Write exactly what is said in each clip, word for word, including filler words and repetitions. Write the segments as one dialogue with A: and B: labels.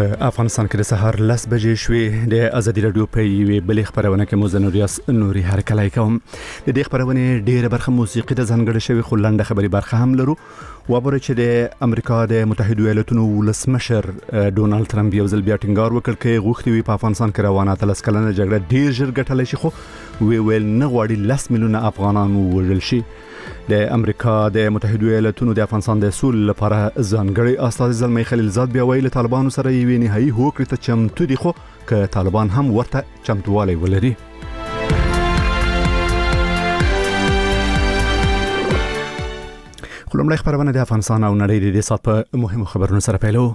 A: په افغانستان کې د سهار لس بجې شوې د ازادي رادیو په یوې بلې خبرونه کې مو زنوریاس نوري هرکلای کوم د دې خبرونه ډیره برخه موسیقي د ځانګړې شوی خلنده خبري برخه هم لرو وبره چې د امریکا د متحده ایالاتونو ولسمشر ډونالد ترامپ یو ځل بیا ټینګار وکړ چې غوښتي وي په افغانستان کې روانه تلس کلنه جګړه ډیر ژر ګټلای شي خو وی ویل نه غواړي لس میلیونه افغانان ووژل شي د امریکا د متحده ایالاتونو د افغانستان د اصول لپاره ځانګړي استاد زلمی خلیلزاد بیا ویل طالبانو سره یې نهایی هوکړه ته چمتو دي خو که طالبان هم ورته چمتووالی ولري. خلومړی خبرونه د افغانستان او نړۍ د سات په مهمو خبرونو سره پیلو.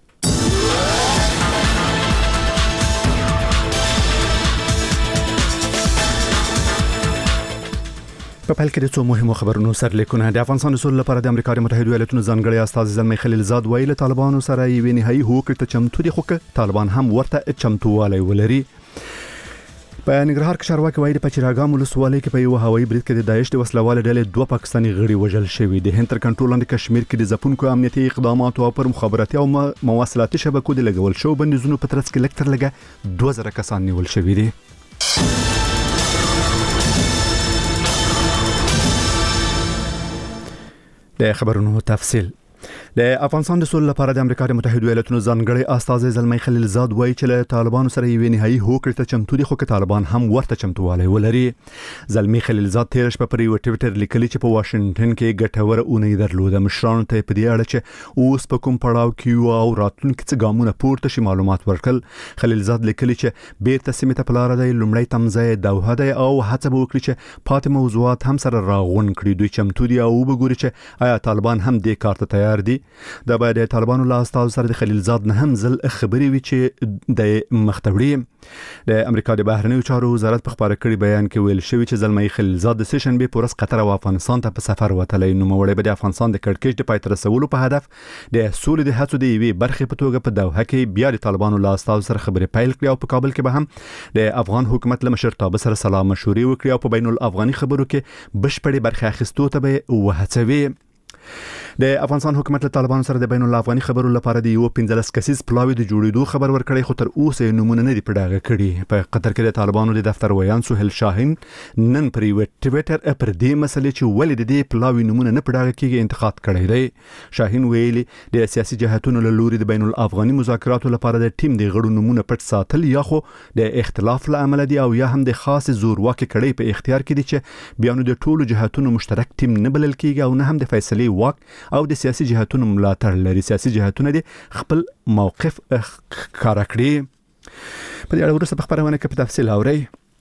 A: په پیل کې د څو مهمو خبرونو سرلیکونه د افغانستان اصول لپاره د امریکا د متحده ایالاتونو ځانګړي استاد زلمی خلیلزاد ویل طالبانو سره یې نهایی هوکړه ته چمتو دي خو که طالبان هم ورته چمتووالی ولري. په ننګرهار کې چارواکي وایي د پچراګام ولسوالۍ کې په یو هوایي برید کې د داعش د وسلوال ډلې دوه پاکستاني غړي وژل شوي دي. هند تر کنټرول لاندې کشمیر کې د ځپونکو امنیتي اقداماتو او پر مخابراتي او مواصلاتي شبکو د لګول شو بندیزونو په ترڅ کې لکتر لګه دوه زره کسان نیول شوي دي. د خبرونو تفصیل. د افغانستان د اصول لپاره د امریکا د متحده ایالاتونو ځانګړي استاد زلمی خلیلزاد وایي چې له طالبانو سره یې نهایی هوکړه ته چمتو دي خو که طالبان هم ورته چمتووالی ولري. زلمی خلیلزاد تیر شپه پر یو ټویټر لیکلی چې په واشنگټن کې ګټوره اونۍ درلوده. مشرانو ته په دې اړه چې اوس په کوم پړاو کې او راتلونکي څه ګامونه پورته شي معلومات ورکړل. خلیلزاد لیکلی چې بیرته سیمې ته په لاره دی لومړی تمځای دوحه دی او هڅه به وکړي چې پاتې موضوعات هم سره راغونډ کړي. دوی چمتو دي او وګوري چې آیا طالبان هم دې کار ته تیار دي. د باید طالبانو له استاد سره د خلیلزاد نه هم ځل خبري وی چې د مختوړي. د امریکا د بهرنیو چارو وزارت په خبره کړي بیان کې ویل شوی چې زلمی خلیلزاد د سیشن به پورس قطر او افغانستان ته په سفر وتلی. نو موړی به د افغانستان د کړکېچ د پای ته رسولو په هدف د سولې د هڅو د یوې برخې په توګه په دوحه کې بیا د طالبانو له استاد سره خبرې پیل کړي او په کابل کې به هم د افغان حکومت له مشرتابه سره سلا مشورې وکړي او په بین الافغاني خبرو کې بشپړې برخه اخیستو ته به وهڅوي. د افغانستان حکومت له طالبانو سره د بین الافغاني خبرو لپاره د یو پنځلس کسیز پلاوی د جوړېدو خبر ورکړی خو تر اوسه نمونه نه دی پډاغه کړي. په قطر کې د طالبانو د دفتر ویان سهیل شاهین نن پر یو ټویټر پر دې مسلې چې ولې د دې پلاوی نمونه نه پډاغه کیږي انتقاد کړی دی. شاهین ویلي د سیاسي جهاتونو له لوري د بین الافغاني مذاکراتو لپاره د ټیم د غړو نمونه پټ ساتل یا خو د اختلاف له امله دي او یا هم د خاص زورواکي کړي په اختیار کې دي چې بیا نو د ټولو جهاتونو مشترک ټیم نه بلل کیږي او نه هم د فیصلې واک او د سیاسي جهاتونو ملاتړ لري. سیاسي جهاتونه دي خپل موقف ښکاره کړي. په دې اړه وروسته په خبرونه کې په تفصیل اورئ.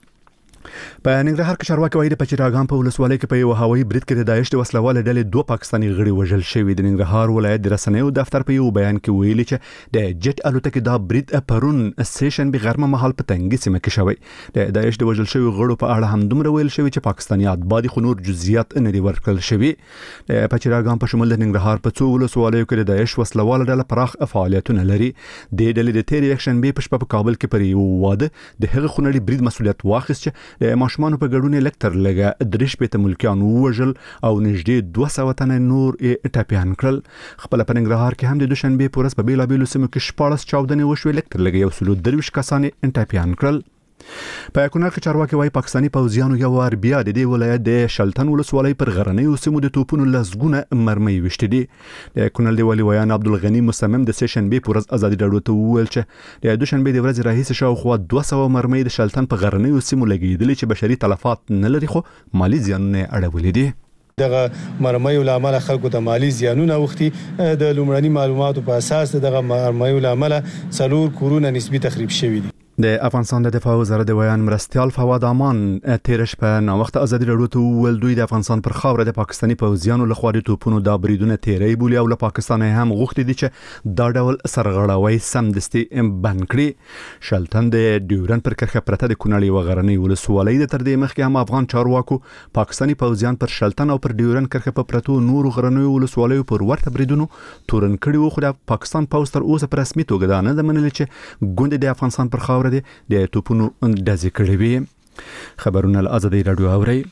A: په ننګرهار کې چارواکي وایي د پچراګام په ولسوالۍ کې په یو هوایي برید کې د داعش د وسلوال ډلې دوه پاکستاني غړي وژل شوي. د ننګرهار ولایت د رسنیو دفتر په یو بیان کې ویلي چې د جټ الوتکې دا برید پرون سیشن به غرمه مهال په تنګي سیمه کې شوی. د داعش د وژل شوي غړو په اړه هم دومره ویل شوی چې پاکستانیات باندې خو نور جزئیات نه دي ورکړل شوي. د پچراګام په شمول د ننګرهار په څو ولسوالیو کې د داعش وسلوال ډله پراخ فعالیتونه لري. د ډلې د تیر اکشن به په شپه په کابل کې پر یو واده د هغه خونړي برید مسؤلیت واخیست چې د ماشومان په ګډون لکتر لګه درش په ملکیان وژل او نږدې دوه سوه تنه نور ټاپیان کړل. خپل په ننګرهار کې هم د دوشنبه پورس په بیلابیلو سیمو کې شپاړس چاودنې وشوې. لکتر لګه یو سلو درویش کسان ټاپیان کړل. په کونړ کې چارواکي وايي پاکستاني پوځیانو یو وار بیا د دې ولایت د شلتن ولسوالۍ پر غرنیو سیمو د توپونو لسګونه مرمۍ وشتې دي. د کونړ د والي ویان عبدالغنی مصمم د سیشن بي پورز ازادي راډیو ته وویل چې د دوشنبه د ورځې راهیسې شاوخوا دوه سوه مرمۍ د شلتن په غرنیو سیمو لګېدلې چې بشري تلفات نه لري خو مالی زیانونه اړولې دي.
B: دغه مرمۍ لامل خلکو ته مالی زیانونه وختي د لومړني معلوماتو په اساس دغه مرمۍ لامل څلور کورونه نسبی تخریب شوي دي.
A: د افغانستان د دفاع وزارت د بیان مرستيال فواد امان تیر شپه نو وخت ازادي راډیو ته ویل دوی د افغانستان پر خاوره د پاکستاني پوځیانو لخوا د توپونو د بریدونه تیرې بولی او له پاکستان هم غوښتي دي چې دا ډول سرغړاوي سمدستي بند کړي. شلتن د ډیورن پر کرخه پرته د کونړی وغرنی ولسوالۍ د تر دې مخکې هم افغان چارواکو پاکستاني پوځیان پر شلتن او پر ډیورن کرخه په پرتو نور غرنی ولسوالۍ پر ورته بریدونو تورن کړي وو. خو د پاکستان پوځ تر اوسه په رسمي توګه دا نه د منل چې ګوند د افغانستان پر خاوره د توپونو دازې کړي وي. خبرونه له ازادي راډیو اوري.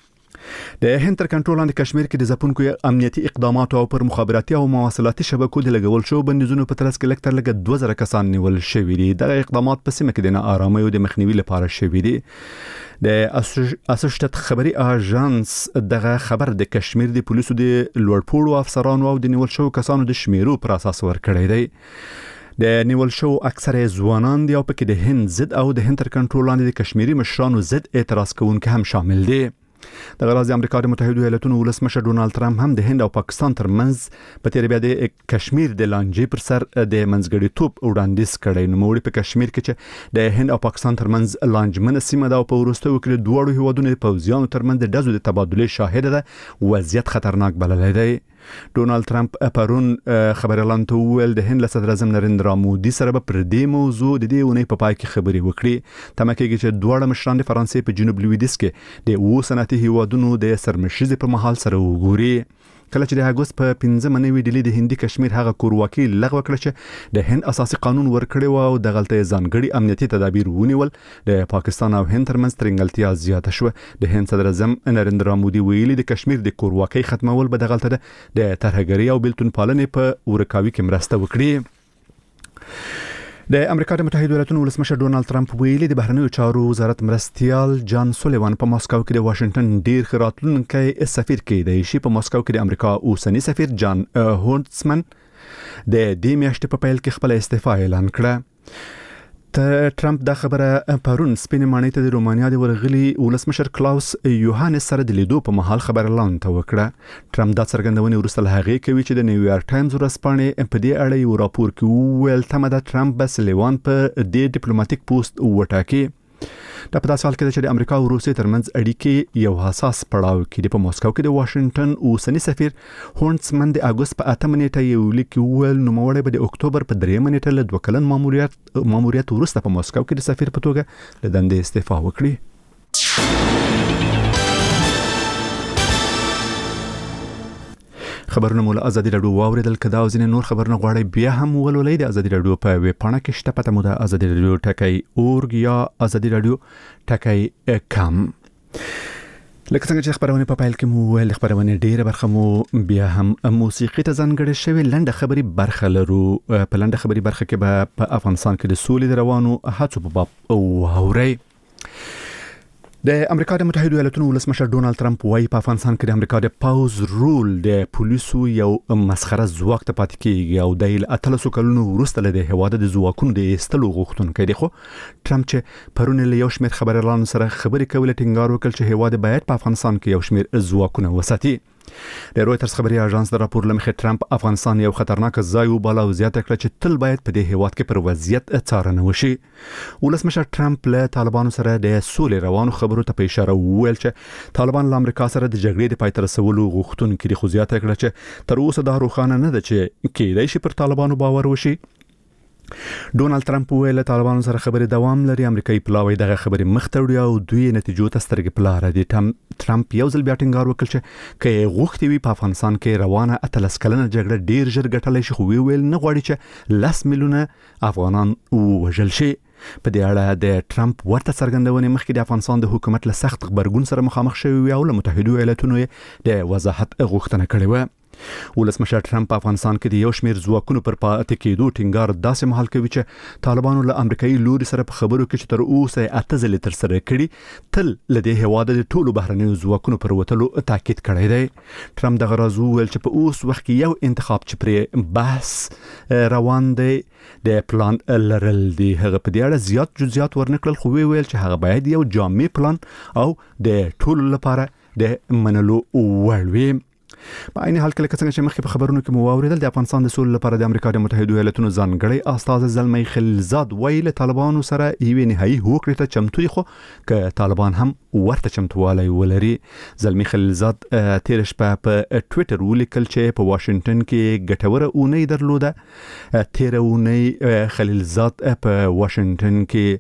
A: د هند تر کنټرول لاندې کشمیر کې د ځپونکو امنیتي اقداماتو او پر مخابراتي او مواصلاتي شبکو د لګول شو بندیزونو په ترڅ کې لکټر لګ دوه زره کسان نیول شوي دي. دغه اقدامات په سیمه کې د ناارامۍ او د مخنیوي لپاره شوي دي. د اسوشیټډ خبري اژانس دغه خبر د کشمیر د پولیسو د لوړپوړو افسرانو او د نیول شو کسانو د شمیرو پر اساس ورکړی دی. د نیول شو اکثره ځوانان دي او پکې د هند ضد او د هند تر کنټرول لاندې د کشمیري مشرانو ضد اعتراض کوونکي هم شامل دي. د غرض امریکا د متحده ایالاتونو ولسمشر ډونالد ترامپ هم د هند او پاکستان ترمنځ په تیر بیا د کشمیر د لانجې پر سر د منځګړیتوب وړاندیز کړی. نو موږ په کشمیر کې چې د هند او پاکستان ترمنځ لانجمنه سیمه ده او په وروستیو کې دوه هیوادونو د پوځیانو ترمنځ د ډزو د تبادلې شاهد ده، وضعیت خطرناک بللی دی. ډونالد ترامپ پرون خبريالان ته ویل د هند صدر اعظم نریندرا مودي سره په دې موضوع د دې ونې په پای کې خبري وکړي. تمه کېږي چې دواړه مشران د فرانسې په جنوب لویدیځ کې د اوه صنعتي هیوادونو د سرمشيزې په محل سره وګوري. کله چې د اگست په پنځمه نوي ډیلي د هندي کشمیر هغه کورواکي لغوه کړه چې د هند اساسي قانون ورکړی و او د غلطۍ ځانګړي امنیتي تدابیر ونیول، د پاکستان او هند ترمنځ ترنګلتیا زیاته شوه. د هند صدر اعظم نریندرا مودي ویلي د کشمیر د کورواکي ختمول به د غلطۍ د ترهګرۍ او بیلتون پالنې په ورکاوي کې مرسته وکړي. د امریکا د متحده ایالاتونو ولسمشر ډونالد ترامپ ویلي د بهرنیو چارو وزارت مرستيال جان سولیوان په ماسکو کې د واشنگټن ډیر خراتلونکي سفیر کېدی شي. په ماسکو کې د امریکا اوسنی سفیر جان هونټسمن د دې میاشتې په پیل کې خپل استعفا اعلان کړه. ترامپ دا خبره پرون سپین مانې ته د رومانیا د ورغلي ولسمشر کلاوس یوهانس سره د لیدو په محل خبرلان ته وکړه. ترامپ دا څرګندونه وروسته له هغې کوي چې د نیویارک ټایمز ورځپاڼې په دې اړه یو راپور کې ویل تمه ده ترامپ به سلیوان په دې ډیپلوماټیک پوسټ وټاکي. دا په داسې حال کې چې د امریکا او روسیې ترمنځ اړیکې یو حساس پړاو کې دي. په ماسکو کې د واشنگټن اوسنی سفیر هونټسمن د اگست په اتمه نیټه یو لیک ویل نوموړی به د اکتوبر په دریمه نیټه له دوه کلن ماموریت ماموریت وروسته په ماسکو کې د سفیر په توګه له دندې استعفا وکړي. خبرونه مول ازادي رادیو واوریدل. کدا او ځینې نور خبرونه غواړي بیا هم ولولئ د ازادي رادیو په ویب پاڼه کې شته. پته مو د ازادي رادیو ټکی اورګ یا ازادي رادیو ټکی کم. لکه څنګه چې خبرونه په پایل کې مو ویل خبرونه ډیره برخه مو بیا هم موسیقي ته ځانګړې شوی لنډه خبري برخه لرو. په لنډه خبري برخه کې به په افغانستان کې د سولې د روانو هڅو په باب او اوري. د امریکا د متحده ایالاتونو ولسمشر ډونالد ترامپ وايي په افغانستان کې د امریکا د پاوز رول د پولیسو یو مسخره ځواک ته پاتې کیږي او د اتلسو کلونو وروسته له هیواد د ځواکونو د ایستلو غوښتونکي دی. خو ترامپ چې پرون له یو شمېر خبريالانو سره خبرې کولې ټینګار وکړ چې هیواد باید په افغانستان کې یو شمېر ځواکونه وساتي. د رويټرز خبري اژانس د راپور لمخې ترامپ افغانستان یو خطرناک ځای وباله او زیاته کړه چې تل باید په دې هیواد کې پر وضعیت څارنه وشي. ولسمشر ترامپ له طالبانو سره د سولې روانو خبرو ته په اشاره وویل چې طالبان له امریکا سره د جګړې د پای ته رسولو غوښتونکي دي. خو زیاته کړه چې تر اوسه دا روښانه نه ده چې کېدای شي پر طالبانو باور وشي. ډونالد ترامپ ویل طالبانو سره خبرې دوام لري. امریکایي پلاوی دغه خبرې مخ ته وړي او دوی نتیجو ته سترګې په لاره دي. ترامپ یو ځل بیا ټینګار وکړ چې که غوښتي وي په افغانستان کې روانه اتلس کلنه جګړه ډیر ژر ګټلی شي، خو ویل نه غواړي چې لس میلیونه افغانان ووژل شي. په دې اړه د ترامپ ورته څرګندونې مخکې د افغانستان د حکومت له سخت غبرګون سره مخامخ شوی او له متحده ایالاتونو د وضاحت غوښتنه کړې و. ولسمشر ترامپ په افغانستان کې د یو شمېر ځواکونو پر پاتې کېدو ټینګار داسې مهال کوي چې طالبانو له امریکایي لوري سره په خبرو کې چې تر اوسه اته ځلې تر سره کړي تل له دې هیواد د ټولو بهرنیو ځواکونو پر وتلو تاکید کړی دی. ترامپ دغه راز ویل چې په اوس وخت کې یو انتخاب چې پر بحث روان دی د پلان لرل دی. هغه په دې اړه زیات جزئیات ورنکړل، خو ویل چې هغه باید یو جامع پلان او د ټولو لپاره د منلو وړ وي. په عین حال کې لکه څنګه چې مخکې په خبرونو کې مو واوریدل د افغانستان د سولې لپاره د امریکا د متحده ایالاتونو ځانګړی استازی زلمی خلیلزاد ویلي له طالبانو سره یوې نهایي هوکړې ته چمتو دي، خو که طالبان هم ورته چمتووالی ولري. زلمی خلیلزاد تیر شپه په ټویټر ولیکل چې په واشنگټن کې ګټوره اونۍ درلوده. تیر اونۍ خلیلزاد په واشنگټن کې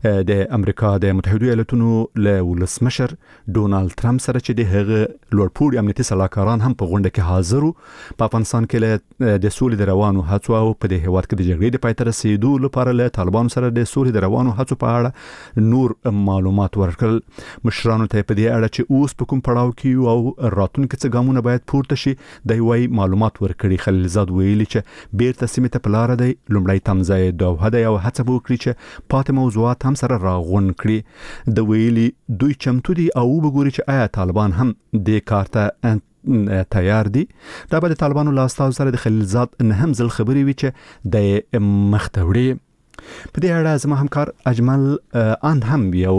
A: د امریکا د متحده ایالاتونو له ولسمشر ډونالد ترامپ سره چې د هغه لوړپوړي امنیتي سلاکاران هم په غونډه کې حاضر وو. په افغانستان کې له د سولې د روانو هڅو او په د هیواد کې د جګړې د پای ته رسیدو لپاره له طالبانو سره د سولې د روانو هڅو په اړه نور معلومات ورکړل. مشرانو ته په دې اړه چې اوس په کوم پړاو کې او راتلونکي څه ګامونه باید پورته شي د وی معلومات ورکړي. خلیلزاد ویلي چې بیرته سیمه ته پلار دی لومړی تمځای دوه دی او هڅه وکړي چې پاتې موضوعات هم سره راغون کړي. د ویلي دوی چمتو دي او وګوري چې آیا طالبان هم د کارته تیار دي. دا به د طالبانو له استازو سره د خلیلزاد نه هم ځل خبرې وي چې د مختوړي. په دې اړه زما همکار اجمل ان هم یو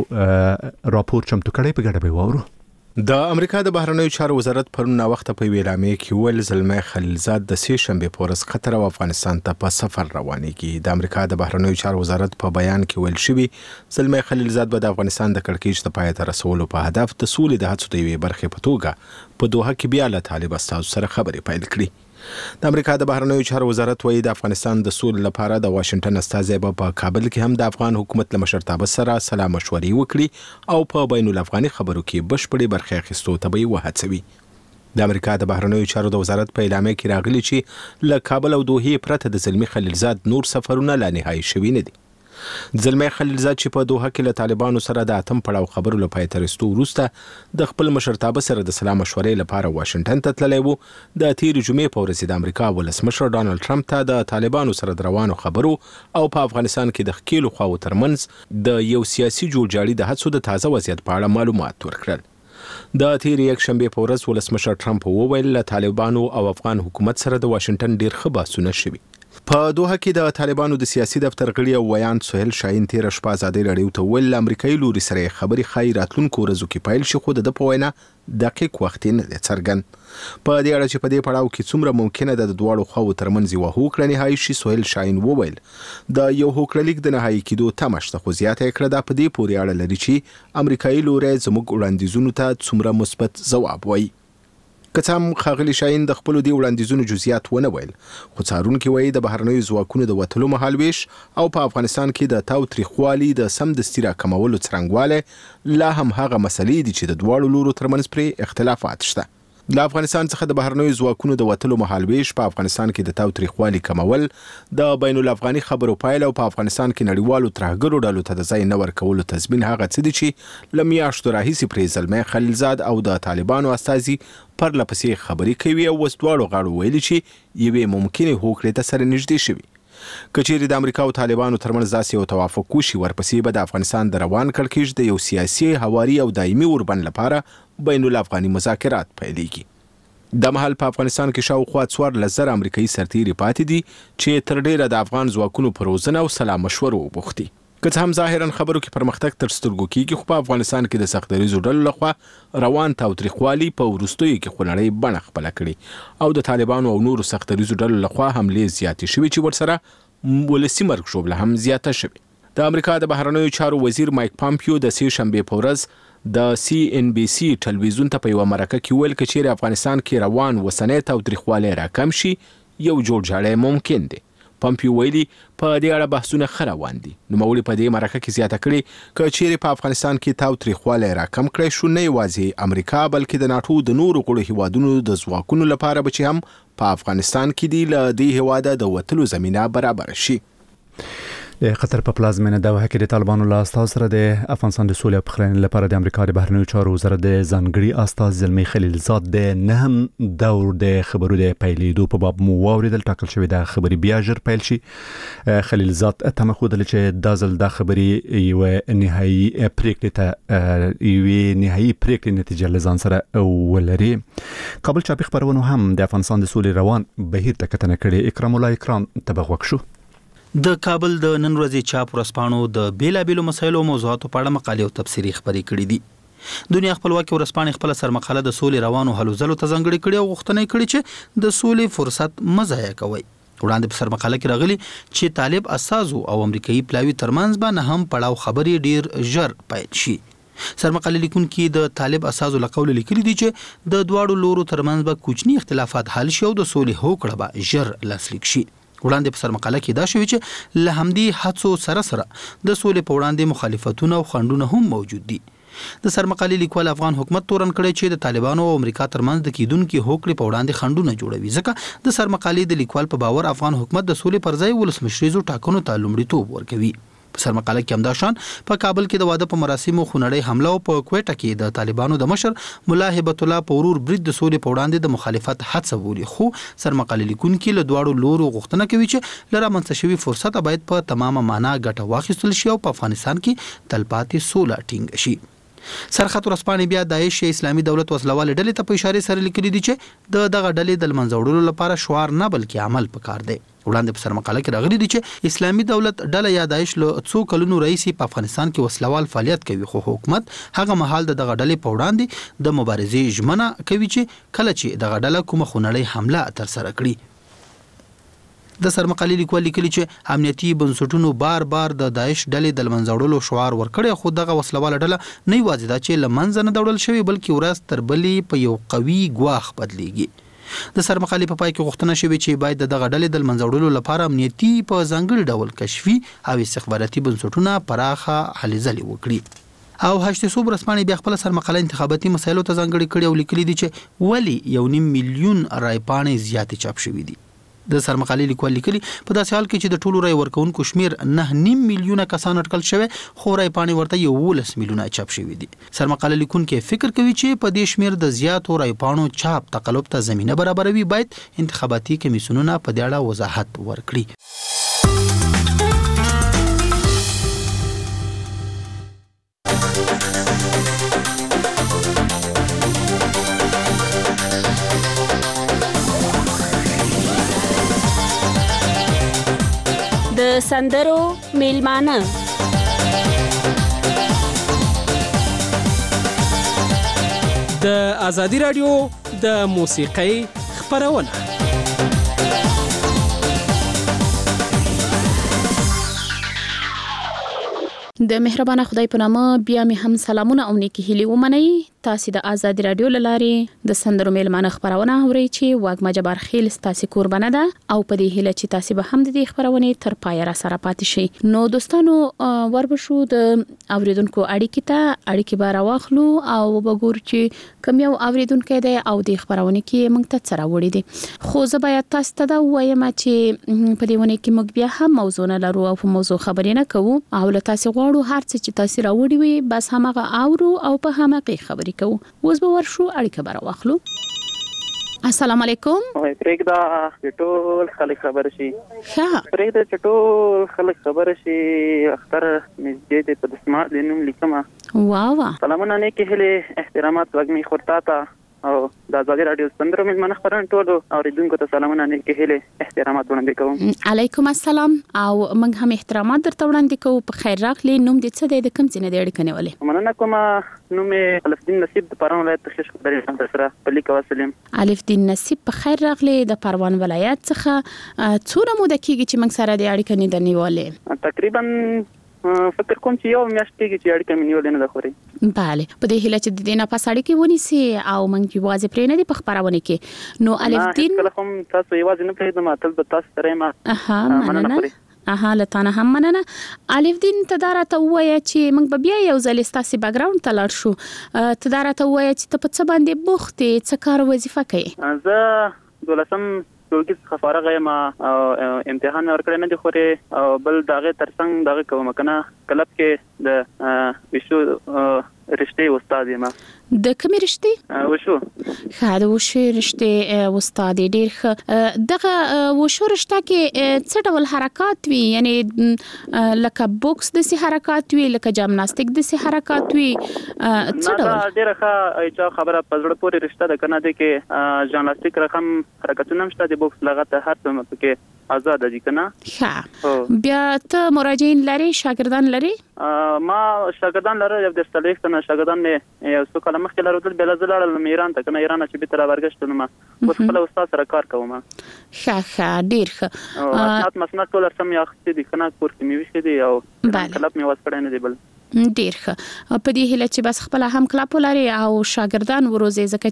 A: راپور چمتو کړی، په ګډه به وورو.
C: د امریکا د بهرنیو چارو وزارت پرون وخت په ویلامې کې ویل زلمه خلیلزاد د سې شنبه پورس قطر او افغانستان ته په سفر روانېږي. د امریکا د بهرنیو چارو وزارت په بیان کې ویل شوی زلمه خلیلزاد به د افغانستان د کړکېچ د پای ته رسولو په هدف د سولې د هڅو د یوې برخې په توګه په دوحه کې بیا له طالب استازو سره خبرې پیل کړې. د امریکا د بهرنیو چارو وزارت وایي د افغانستان د سولې لپاره د واشنگټن استازي په کابل کې هم د افغان حکومت له مشرتابه سره سلا مشورې وکړي او په بین الافغاني خبرو کې بشپړې برخه اخیستو ته به وهڅوي. د امریکا د بهرنیو چارو د وزارت په اعلامیه کې راغلي چې له کابل او دوحې پرته د زلمی خلیلزاد نور سفرونه لا نهایی شوي نه دي. زلمی خلیلزاد چې په دوحه کې له طالبانو سره د اتم پړاو خبرو لپاره ترستو وروسته د خپل مشرتابه سره د سلام مشورې لپاره واشنگټن ته تللی وو. د تیر جمعې په ورځ د امریکا ولسمشر ډانلډ ټرمپ ته د طالبانو سره د روانو خبرو او په افغانستان کې د ښکېلو خواو ترمنځ د یو سیاسي جوړجاړي د هڅو د تازه وضعیت په اړه معلومات ورکړل. د تیر یک شنبه په ورځ ولسمشر ټرمپ وویل له طالبانو او افغان حکومت سره د واشنگټن ډیر ښه بحثونه شوي. په دوحه کې د طالبانو د سیاسي دفتر غړي او ویان سهیل شاهین تیر شپه ازادي راډیو ته ویل امریکایي لوري سره خبري خای راتلونکو ورځو کې پیل شي، خو د په وینا دقیق وخت نه څرګند. په دې اړه چې په دې پړاو کې څومره ممکنه ده د دواړو خواو ترمنځ یو هوکړه نهایی شي، سهیل شاهین وویل د یو هوکړه لیک د نهایی کېدو تمه شته، خو زیاته کړه دا په دې پورې اړه لري چې امریکایي لوري زموږ وړاندیزونو ته څومره مثبت ځواب وایي. که څه هم ښاغلي شاهین د خپلو دې وړاندیزونو جزئیات ونه ویل، خو څارونکي وایي د بهرنیو ځواکونو د وتلو مهالویش او په افغانستان کې د تاوتریخوالي د سمدستي راکمولو څرنګوالی لا هم هغه مسلې دي چې د دواړو لورو ترمنځ پرې اختلافات شته. د افغانستان څخه د بهرنیو ځواکونو د وتلو مهالویش په افغانستان کې د تاوتریخوالي کمول، د بین الافغاني خبرو پایله او په افغانستان کې نړیوالو ترهګرو ډلو ته د ځای نه ورکولو تضمین هغه څه دي چې له میاشتو راهیسې پرې زلمی خلیلزاد او د طالبانو استازي پرله پسې خبرې کوي او اوس دواړو غاړو ویلي چې یوې ممکنې هوکړې ته سره نږدې شوي. که چیرې د امریکا او طالبانو ترمنځ داسې یو توافق وشي، ورپسې به د افغانستان د روان کړکېچ د یو سیاسي هواري او دایمي اوربند لپاره بین الافغاني مذاکرات پیلېږي. د مهال په افغانستان کې شاوخوا څوارلس زره امریکایي سرتیري پاتې دي چې تر ډیره د افغان ځواکونو په روزنه او سلا مشورو وبوختي. که څه هم ظاهرا خبرو کې پرمختګ تر سترګو کېږي، خو په افغانستان کې د سختدریزو ډلو لخوا روان تاوتریخوالي په وروستیو کې خونړۍ بڼه خپله کړې او د طالبانو او نورو سختدریزو ډلو لخوا حملې زیاتې شوي چې ورسره ولسي مرګ ژوبله هم زیاته شوې. د امریکا د بهرنیو چارو وزیر مایک پامپیو د سې شنبې په ورځ د سی ان بي سي ټلویزیون ته په یوه مرکه کې ویل که چیرې افغانستان کې روان وسنی تاوتریخوالی راکم شي، یو جوړجاړی ممکن دی. پامپیو ویلي په دې اړه بحثونه ښه روان دي. نوموړي په دې مرکه کې زیاته کړې که چیرې په افغانستان کې تاوتریخوالی راکم کړی شو، نه یوازې امریکا بلکې د ناټو د نورو غړو هیوادونو د ځواکونو لپاره به چې هم په افغانستان کې دي له دې هیواده د وتلو زمینه برابر شي.
A: د قطر په پلازمینه دوحه کې د طالبانو له استازو سره د افغانستان د سولې او پخلاینې لپاره د امریکا د بهرنیو چارو وزارت د ځانګړي استازي زلمی خلیلزاد د نهم دور د خبرو د پیلېدو په باب مو واوریدل. ټاکل شوی د خبرې بیا ژر پیل شي. خلیلزاد تمه ښودله چې دا ځل دا خبرې یوه نهایي پریکړې ته یوې نهایي پریکړې نتیجه له ځان سره ولري. کابل چاپي خپرونو هم د افغانستان د سولې روان بهیر ته کتنه کړې. اکرام الله اکرام ته به غوږ شو.
D: د کابل د نن ورځې چاپ ورځپاڼو د بیلابیلو مسایلو او موضوعاتو په اړه مقالې او تبصرې خپرې کړې دي. دنیا خپلواکي ورځپاڼې خپل سرمقاله د سولې روانو هلو ځلو ته ځانګړې کړې او غوښتنه کړې چې د سولې فرصت مه ضایع کوئ. وړاندې په سرمقاله کې راغلي چې طالب استازو او امریکایي پلاوي ترمنځ به نه هم پړاو خبرې ډیر ژر پیل شي. سرمقاله لیکونکي د طالب استازو له قوله لیکلي دي چې د دواړو لورو ترمنځ به کوچني اختلافات حل شي او د سولې هوکړه به ژر لاسلیک شي. وړاندې په سرمقاله کې دا شوی چې له همدې هڅو سره سره د سولې په وړاندې مخالفتونه او خنډونه هم موجود دي. د سرمقالې لیکوال افغان حکومت تورن کړی چې د طالبانو او امریکا ترمنځ د کیدونکو هوکړې په وړاندې خنډونه جوړوي. ځکه د سرمقالې د لیکوال په باور افغان حکومت د سولې پر ځای ولسمشریزو ټاکنو ته لومړیتوب ورکوي. په سرمقاله کې همدا شان په کابل کې د واده په مراسمو خونړۍ حمله او په کوټه کې د طالبانو د مشر مولا هبت الله پورور برید د سولې په وړاندې د مخالفت هڅه بولي. خو سرمقاله لیکونکي له دواړو لورو غوښتنه کوي چې لره منځ شوی فرصت باید په تمامه معنا ګټه واخیستل شي او په افغانستان کې تلپاتې سوله ټینګ شي. سرخط ورسپانې بیا داعش اسلامي دولت وسلوال ډلې ته په اشاره سره لیکلي دي چې د دغه ډلې د منځ وړلو لپاره شعار نه بلکې عمل پکار دی. وړاندې په سرمقاله کې راغلي دي چې اسلامي دولت ډله یا داعش له څو کلونو رئیسي په افغانستان کې وسلوال فعالیت کوي، خو حکومت هغه مهال د دغه ډلې په وړاندې د مبارزې ژمنه کوي چې کله چې دغه ډله کومه خونړۍ حمله تر سره کړي. د سرمقالې لیکوال لیکلي چې امنیتي بنسټونو بار بار د داعش ډلې د منځوړلو شعار ورکړي، خو دغه وسلواله ډله نه یوازې دا چې لمنځه نه دوړل شوی بلکې ورځ تر بلې په یو قوي ګواښ بدلیږي. د سرمقالې په پای کې غوښتنه شوې چې باید دغه ډلې د منځوړلو لپاره امنیتي په ځانګړي ډول کشفي او استخباراتي بنسټونه پراخه هلې ځلې وکړي. او هشت صوب رسمانې بیا خپل سرمقاله انتخاباتي مسایلو ته ځانګړي کړي او لیکلي دي چې ولی یو نیم میلیون رای پاڼې زیاتې چاپ شوې دي. د سرمقالې لیکوال لیکلي په داسې حال کې چې د ټولو رای ورکونکو شمیر نه نیم میلیونه کسان اټکل شوی، خو رای پاڼې ورته یولس میلیونه چاپ شوی دي. سرمقاله لیکونکي فکر کوي چې په دې شمیر د زیاتو رای پاڼو چاپ تقلب ته زمينه برابروي، باید انتخاباتي کمیسیونونه په دې اړه وضاحت ورکړي.
E: د سندرو میلمانه
F: د ازادي رادیو د موسیقۍ خبرونه.
E: د مهربانه خدای په نامه بیا مې هم سلامونه او نیکی هیلې ومنئ. تاسو د ازادي رادیو لارې د سندرو میلمانه خبرونه اورئ چې واګما جبار خیل تاسو قربانه ده او په دې هیله چې تاسو به هم د دې خبرونه تر پای را سره پاتې شئ. نو دوستانو وربشو د اوریدونکو اړیکې ته اړیکې به راواخلو او وګورو چې کوم یو اوریدونکو دی او د خبرونه کې موږ ته سره وړي دي. خو زه باید تاسو ته دا وایم چې په دې ونه کې موږ بیا هم موضوع نه لرو او په موضوع خبرې نه کوو او له تاسو غواړو هر څه چې تاسو راوړي وي بس همغه اورو او په همغه خبرې کو. اوس به ورشو اړیکه بار واخلو. السلام علیکم.
G: وای پرېږده ټول خلک خبر شي.
E: ښه
G: پرېږده چې ټول خلک خبر شي. اختر مزید په دسمه د نوم لیکم.
E: واو وا
G: سلامونه نیکی هلي احترامات وګمي خورتا ته او د ازادي رادیو سندرو میلمانه خبرونه ټول اوریدونکو ته سلامونه نیکی هلي احترامات وړاندې کوم.
E: علیکم السلام او موږ هم احترامات درته وړاندې کوو. په خیر راغلی. نوم دې څه دی؟ د کوم ځای نه دی اړیکه نیولې؟
G: مننه کوم. نوم یې الف دین نصیب د پروان ولایت تخصیص خبرې سره په لیک وسلم.
E: الف دین نصیب په خیر راغلی د پروان ولایت څخه. څومره موده کېږي چې موږ سره د اړیکه نه نیولې؟
G: تقریبا فکر کوم چې یو میاشت کېږي چې اړیکه مې نیولې نه ده خوري.
E: bale په دې هیله چې د دې نه پس اړیکې ونیسي او موږ یوازې پرې نه دی په خبرونه کې. نو الف دین
G: کله هم تاسو یوازې نه پېژنم تل به تاسو سره ما
E: اها مننه. اها لتانه هم مننه. الف دین تدارا ته وایي چې موږ به بیا یو ځل ستاسو بیک گراوند ته لاړ شو. تدارا ته وایي چې ته په څه باندې بوخت یې، څه کار وظیفه کوي؟
G: زه دولسم ټولګي څخه فارغ یم او امتحان ورکړی نه دی خوري او بل دغه ترڅنګ دغه کوم کنه کلب کې د وشو رشتې استاد یم.
E: د کومې رشتې؟
G: وشو.
E: ښه د وشو رشتې استاد ډیر ښه. دغه وشو رشته کې څه ډول حرکات وي؟ یعنی لکه بوکس د سي حرکات وي، لکه جمناستیک د سي حرکات وي، څه ډول؟
G: ډیر ښه ایچا خبره پزړه پورې رشته ده کنه د کې جمناستیک رقم حرکتونه مشته د بوکس لغته هر څه مکه آزاد دي کنه.
E: ښه بیا ته مراجعین لري، شاګردان لري؟
G: ما شاګردان لري یو د ستلیک کنه شاګردان مې یو څو کله مخکې لرودل بل زلاړل مې ایران ته کنه ایران چې به تر ورګشتنم اوس خپل استاد سره کار کوم.
E: ښه ښه ډیر ښه.
G: او تاسو مسنه ټول سم یو خسته دي کنه کور کې مې وښه دي او کلب مې واسپړنه دی بل.
E: ډیر ښه. په دې هیله چې بس خپل هم کلب ولري او شاګردان وروزي ځکه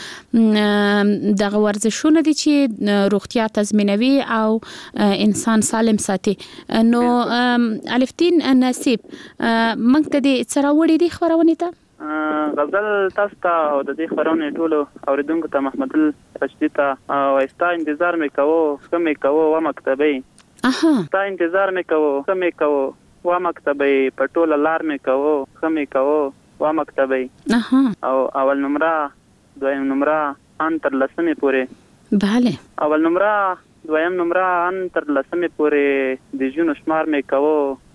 E: چې دغه ورزشونه دي چې روغتیا تضمینوي او انسان سالم ساتي. نو الفدین نصیب موږ ته د څراوړي دي خبرونه ته
G: غزل تاسو ته او د دې خبرونه ټولو اوریدونکو ته محمد رشدي ته او استا انتظار مې کوو کومې کوو و مکتبي
E: اها
G: استا انتظار مې کوو کومې کوو وا مکتبي پټول لار مې کوو خمې کوو وا مکتبي
E: اها
G: او اول نمره دویم نمره ان تر لسمې پورې
E: bale
G: اول نمره دویم نمره ان تر لسمې پورې د جون شمار مې کوو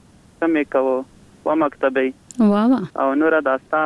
G: خمې کوو وا مکتبي
E: وا وا
G: او نور داستا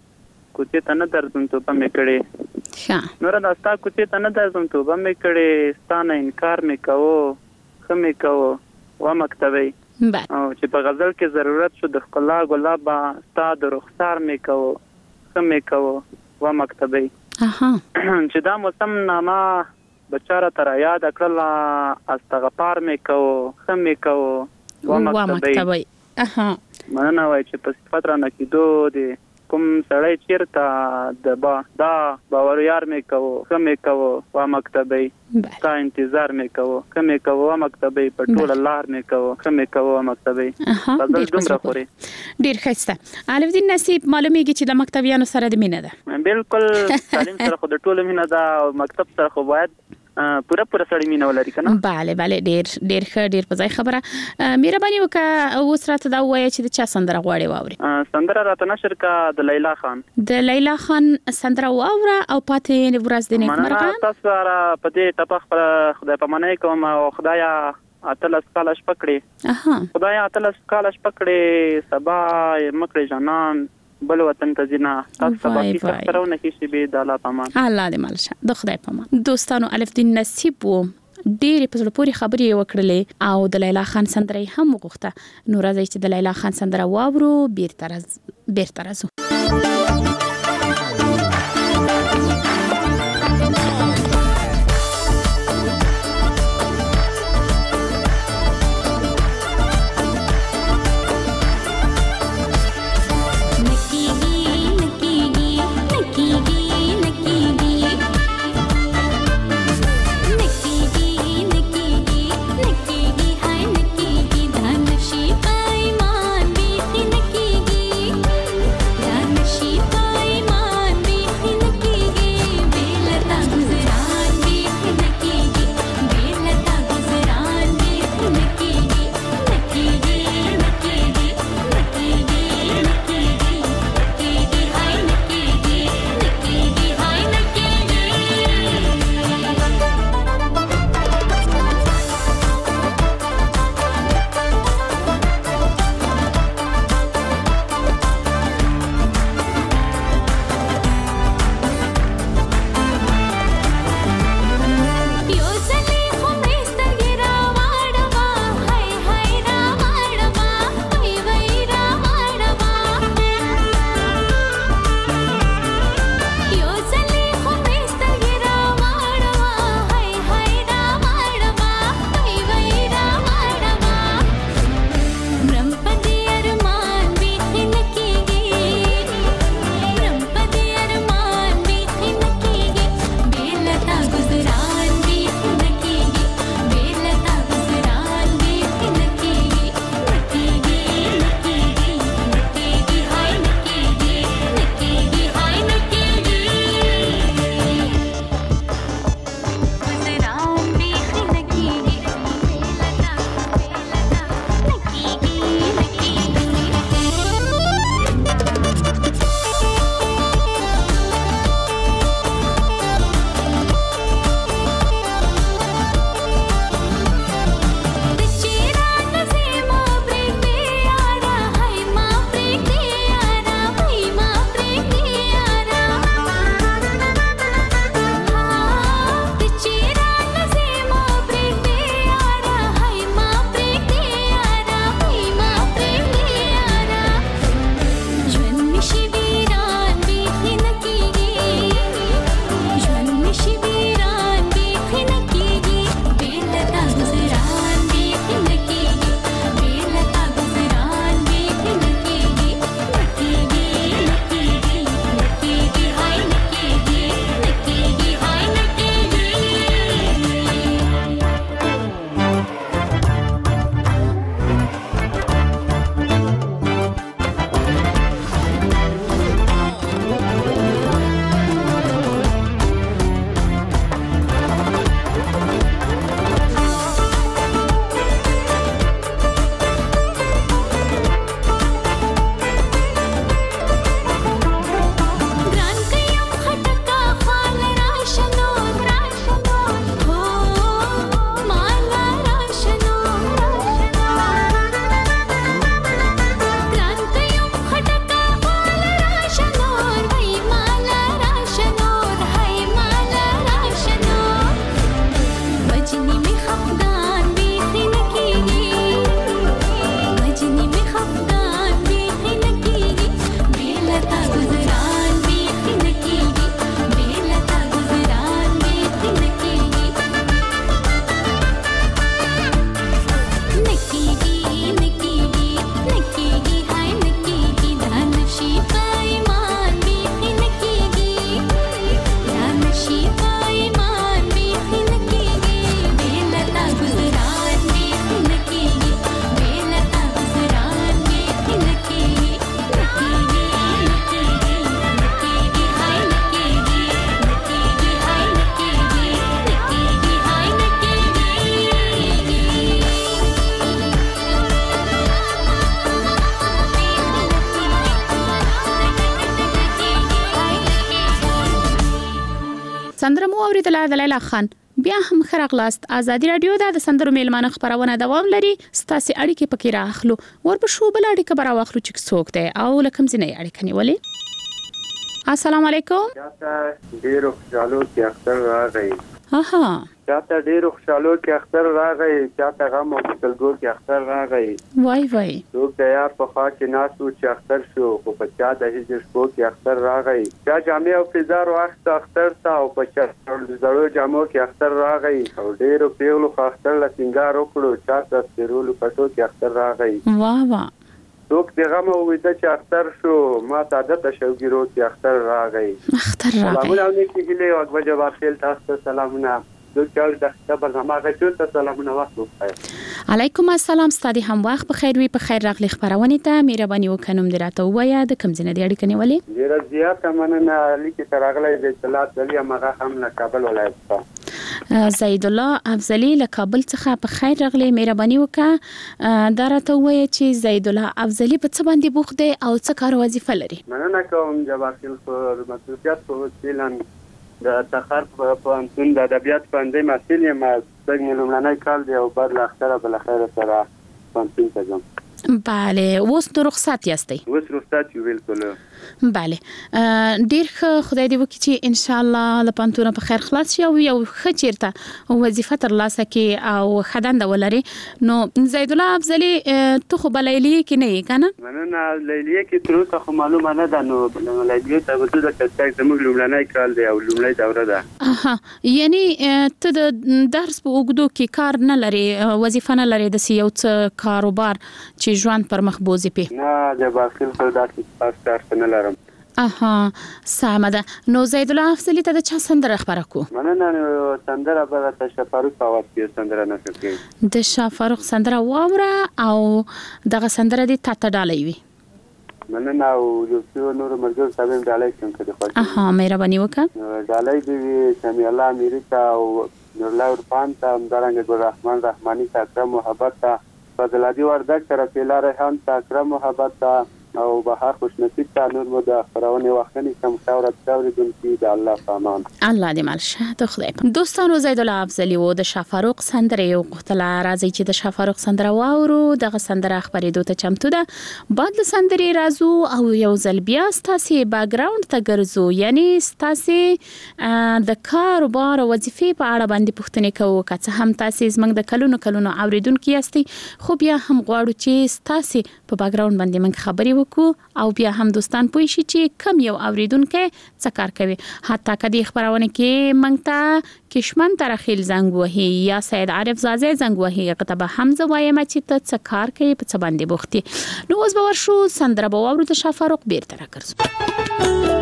G: کوڅه ته نه درځم ته په مې کړي
E: ښه
G: نور داستا کوڅه ته نه درځم ته په مې کړي ستانه انکار مې کوو خمې کوو وا مکتبي
E: بله
G: او چې په غزل کې ضرورت شو د ښکلا ګلابا ستا د رخسار مې کوو ښه مې کوو و مکتبي
E: اها
G: چې دا موسم نامه بچاره تر یاد کړله استغفار مې کوو ښه مې کوو و مکتبي
E: اها
G: مننه وای چې په صفات را نکیدو دي کوم سړی چیرته د با دا باور یار مې کوو ښه مې کوو و مکتبي تا انتظار مې کوو ښه مې کوو و مکتبي په ټول لار مې کوو ښه مې کوو و مکتبي بدل دومره خوري
E: ډیر ښه. الفدین نصیب معلومیږي چې د مکتبیانو سره د مینه ده.
G: بالکل تعلیم سره خو د ټولو مینه ده او مکتب سره خو باید پوره پوره سړی مینه ولري کنه.
E: bale bale ډیر ډیر ښه ډیر په ځای خبره. مهرباني وکړه اوس راته دا وایي چې د چا سندره غواړي واوري.
G: سندره راته نشر کا د لیلا خان
E: د لیلا خان سندره واوره او پاتې ورځ د نیکمرغه.
G: تاسو را په دې ټپه خپل خدای په منې کوم او خدایا اتلس کالش پکړي
E: اها
G: خدایا اتلس کالش پکړي سبا مکړي جنان بل وطن ته زینا تاسو سبا کې څرونه کې شی به د الله پامان
E: الله دې مالشه د خدای پامان. دوستانو الفدین نصیب وو ډېر په زړه پورې خبرې وکړلې او د لیلا خان سندره هم وغوښته. نو راځي چې د لیلا خان سندره واورو بیرته راځو بیرته راځو.
H: She
E: سندره مو اوریدله د لیلا خان بیا هم خراغلاست. آزادي رادیو د سندرو میلمانه خبرونه دوام لري. ستاسو اړیکې پکې راخلو. ورپښو بل اړیکه برا واخلو چې څوک دی او لکم ځنې اړیکه نیولې. السلام علیکم.
H: چاته ډیرو خوشالو کې اختر راغی.
E: اها.
H: چاته ډیرو خوشالو کې اختر راغی. چاته غم او کلګور کې اختر راغی.
E: وای وای.
H: څوک د یار په خوا کې ناسو چې اختر شو خو په چا د هجر شپو کې اختر راغی. چا جامې او فزار واخت اختر تا او په چا زړو جامو کې اختر راغی. او ډیرو پیغلو خو اختر لا سنگار وکړو. چاته سپیرولو پټو کې اختر راغی.
E: واه واه.
H: څوک د غم او وېده چې اختر شو ما ساده د شوګیرو کې اختر راغی.
E: اختر راغی.
H: سلامونه علیکم هله او اکبر جواب خیل تاسو ته سلامونه. دوکل د خبر ما غوښتل ته سلامونه وکړم.
E: علیکم السلام. ستاسو هم وخت په خیر وي. په خیر راغلی خبرونه ته مهرباني وکړم دراته وایا د کم ځنه دی اړیکه نیولې.
H: ډیر زیات مننه لیکي تراغلی د اطلاعات لري مغه هم له کابل ولایت څخه.
E: زید الله افضلی له کابل څخه په خیر راغلی. مهرباني وکړه دراته وایا چې زید الله افضلی په څه باندې بوخت دی او څه کار وظیفه لري.
H: مننه کوم جواب خیل پر مسؤلیت په وسیله د تخار په انتون د ادبیات باندې مسئول یم. څنګه لومړنی کال دی او بعد له اختره بل خیر سره پنځین ته ځم.
E: بله اوس نو رخصت یاستئ؟
H: اوس رخصت یو بالکل.
E: بله ډیر ښه. خدای دې وکړي چې ان شاء الله له پانتونه په خیر خلاص شي او یو ښه چیرته وظیفه تر لاسه کې او خدانده ولري. نو زید الله افضلی ته خو بلیلیه کې نه یې کنه؟
H: مننه لیلیه کې تر اوسه خو معلومه نه ده. نو لیلیه ته وځو د کتاب زموږ لومړنی کال دی او لومړنی دوره ده.
E: اها یعنی ته د درس په اوږدو کې کار نه لري وظیفه نه لري د یو څه کاروبار چې ژوند پر مخ بوزي په؟
H: نه د باخیل خو داسې پاس کار نه لرم.
E: اها سمه ده. نو زید الله افضلی ته د چا سندره خبره کو؟
H: مننه سندره به د شفاروق په आवाज کې سندره نشو کې.
E: د شفاروق سندره واوره او دغه سندره دې تا ته ډالۍ وي.
H: مننه او یو څو نور مرګ صاحب ډالۍ کوم کړي خو.
E: اها مهرباني وکړه.
H: ډالۍ دې سمي الله امریکا او نورلا ورپان ته همدارنګه ګل رحمان رحماني ته اکرم محبت ته فضلادي وردک تر پیلا ریحان ته اکرم محبت ته او بهار خوش نصیب ته نور مو د خبرونه وختنی کم خبرت خبرې دن کی د الله پامان.
E: الله دې مال شه ته خدای. دوستانو زید الله افضلی و د شفاروق سندره یو قتل راځي چې د شفاروق سندره واورو. دغه سندره خبرې دوته چمتو ده. بعد له سندرې رازو او یو ځل بیا ستاسو بیک ګراوند ته ګرځو. یعنی ستاسو د کاروبار او وظیفې په اړه باندې پوښتنه کوو. که څه هم تاسو زمنګ د کلونو کلونو اوریدونکو یاستئ خو بیا هم غواړو چې ستاسو په بیک ګراوند باندې موږ خبرې وکړو او بیا هم دوستان پوه شي چې کم یو اوریدونکو څه کار کوي. حتی کدي خبرونه کې موږ ته کشمن ترخیل زنګ وهي یا سید عارف زازه زنګ وهي کتابه حمزه وایم چې ته څه کار کوي په څه باندې بوختي. نو اوس به ورشو سندره به واورو د شفاروق بیرته راکړو.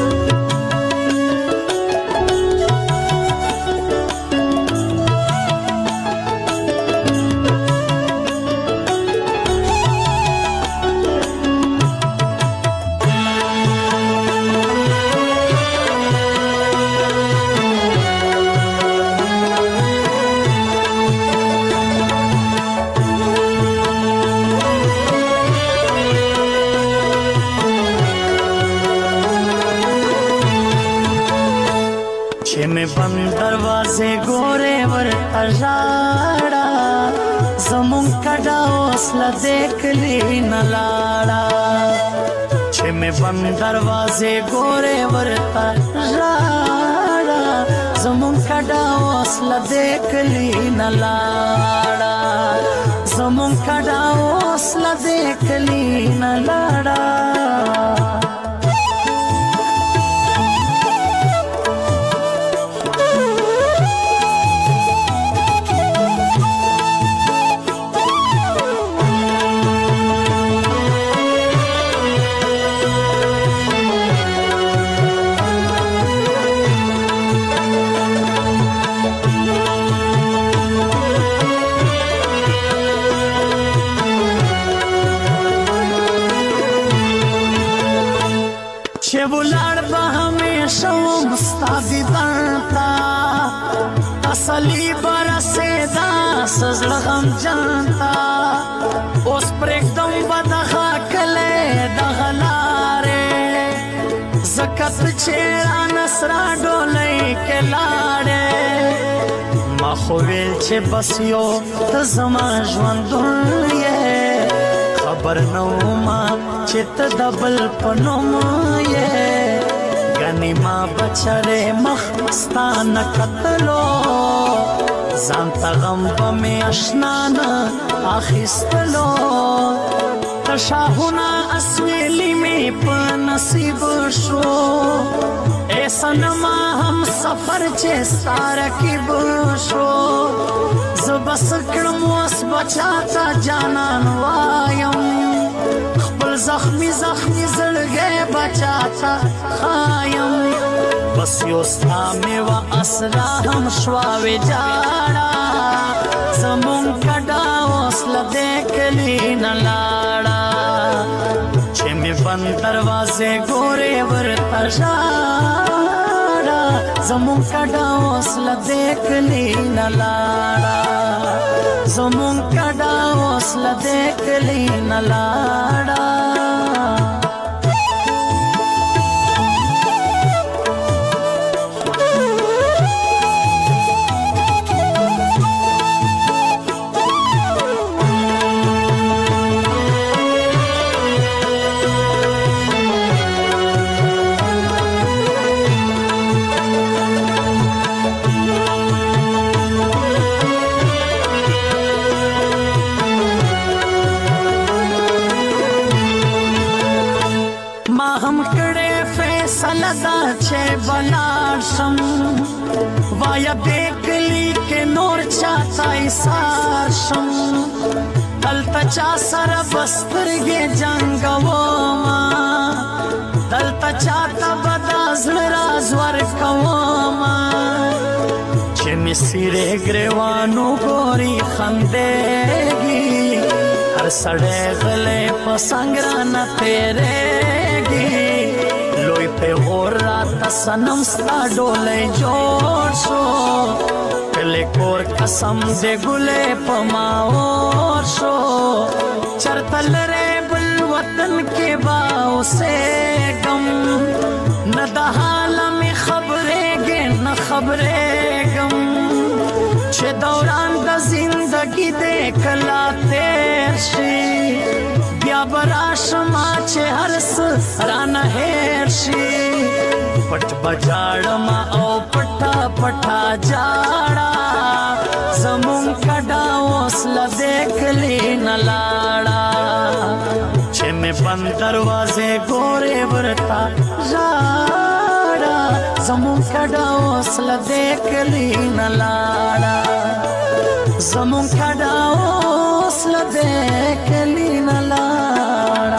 I: बंद दरवाजे गोरे वर अजाड़ा ज़मुन कड़ा हौसला देख ली न लाड़ा. छे में बंद दरवाजे गोरे वर अजाड़ा ज़मुन कड़ा हौसला देख ली न लाड़ा. ज़मुन कड़ा हौसला देख ली न लाड़ा. बुलाड़ हमेशा मुस्तादी बनता असली बरसे दास गम जानता उस पर एकदम बदखा कले दगलारे जकत छेड़ा नसरा डोले کې لاړې ما خو ویل چې بس یو ته زما ژوندون یې خبر نه وما چې ته د بل په نوم یې ګنې ما بچرې مخ ستا نه کتلو ځان ته غم به مې اشنا نه اخیستلو شاهونه اسویلی می په نصیب شو اے سنما هم سفر چې ساره کې بشو زبس کړم واس بچاتا جانان وایم خپل زخمی زخمی زړګې بچاتا خایم بس یو ستا مې وا اسرا هم شواوي جاړه زمون کډا وسل دې کلی نه لاړه بند دروازے گورے ورتا ژاړه زمون کډا وسله دیکھ لی نه لاړه زمون کډا وسله دیکھ لی نه لاړه سلدا چه بلار شم وایا بیکلی که نور چاہتا ایسار شم دلتا چا سر بسترگی جنگو ما دلتا چاہتا بدازل رازور کو ما چه می سیره گریوانو گوری خندیگی هر سڑے غلے پسنگرانا تیریگی لوی په غور رات سنم ستا ډولې جوړ شو کله کور قسم دې ګلې په ما اور شو چرتل رې بل وطن کې باو سے غم نه د حال می خبرې ګې نه خبرې غم چې دوران د زندګي دې کلا تیر شي بیا براشما چې هرس رانه هیر شي پټ بجاړما او پټا پټا جاړه زمون کډا وسله دیکھلی نه لاړه چې مې بند دروازې ګورې ورتا ژاړه زمون کډا وسله دیکھلی نه لاړه زمون کډا وسله دیکھلی نه لاړه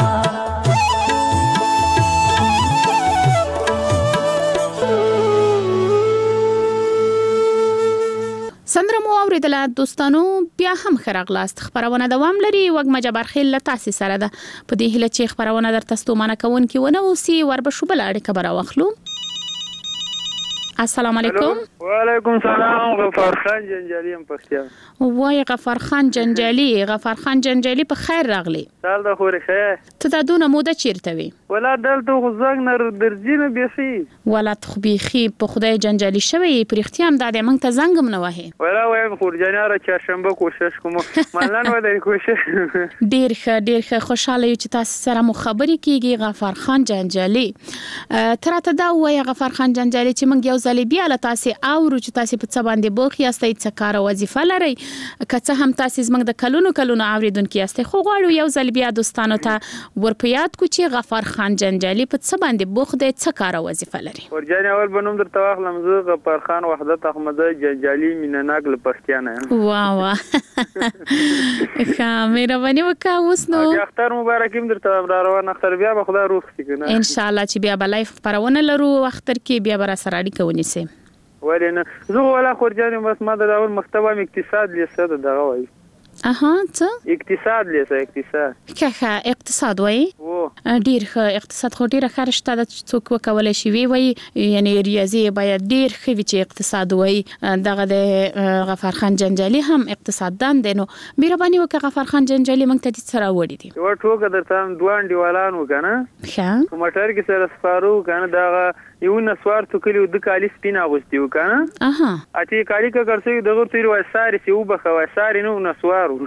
E: سندره مو اوریدله دوستانو بیا هم خراغلاست خبرونه دوام لري وګما جبر خیل تاسو سره ده په دې هله چې خبرونه درته ستومانه کوون کې ونه اوسي وربشو بل اړیکه برا واخلو السلام علیکم
J: وعلیکم السلام غفار خان جنجالی هم پښتیا
E: وای غفار خان جنجالی غفار خان جنجالی په خیر راغلی
J: سال د خوري خیر
E: ته دا دونه موده چیرته وي
J: ولا دلته خو زنګ نه درځینه بيخي
E: ولا تخبيخي په خدای جنجالی شوی پر اختیام د دې مونږ ته زنګم نه وهي
J: ولا وایم خورجانه را چهارشنبه کوشش کوم مالان ودی کوشش
E: ډیر ښه ډیر ښه خوشاله یو چې تاسو سره مو خبرې کیږي غفار خان جنجالی ترته دا وای غفار خان جنجالی چې مونږ یو ځلې بیا له تاسو اورو چې تاسو په څه باندې بوخ یاستئ څه کار وظیفه لري کڅه هم تاسو زمنګ د کلونو کلونو اوریدونکو یاستئ خو غواړو یو ځل بیا دوستانو ته ورپیات کو چې غفار خان جنجالی په څه باندې بوخ دی څه کار وظیفه لري
J: ورجاني اول بنوم در تواخلم زه غفار خان وحدت احمد جنجالی مینناک له پښتیانه
E: واه واه ښه مهرباني وکړه اوس نو
J: اختر مبارک هم درته روان اختر بیا به خدای روغ شي کنه
E: ان شاء الله چې بیا به لایف پرونه لرو اختر کې بیا بر سره اړیکه ونیسي
J: ولینه زه ولا خورجاني بس ما د اول مکتبه اقتصاد لیسه دغه وای
E: اها څه
J: اقتصاد لیسه اقتصاد
E: که اقتصاد وای
J: او
E: ډیر ښه اقتصاد خو ډیره ښه رشته ده چې څوک وکولای شي وی وای یعنی ریاضي باید ډیر ښه وي چې اقتصاد وای دغه د غفار خان جنجالي هم اقتصاددان دی نو مهرباني وکړه غفار خان جنجالي موږ ته سره وړي دي
J: یو ټوکه درته دوه انډیوالان وکنه
E: ښه
J: په موټر کې سره سپارو کنه دا یو نسوار تو کلی د کالی سپینا غوستي وکنه
E: اها
J: اته کالی کا کرسي دغه تیر وای ساري سی وبخه وای ساري نو نسوارو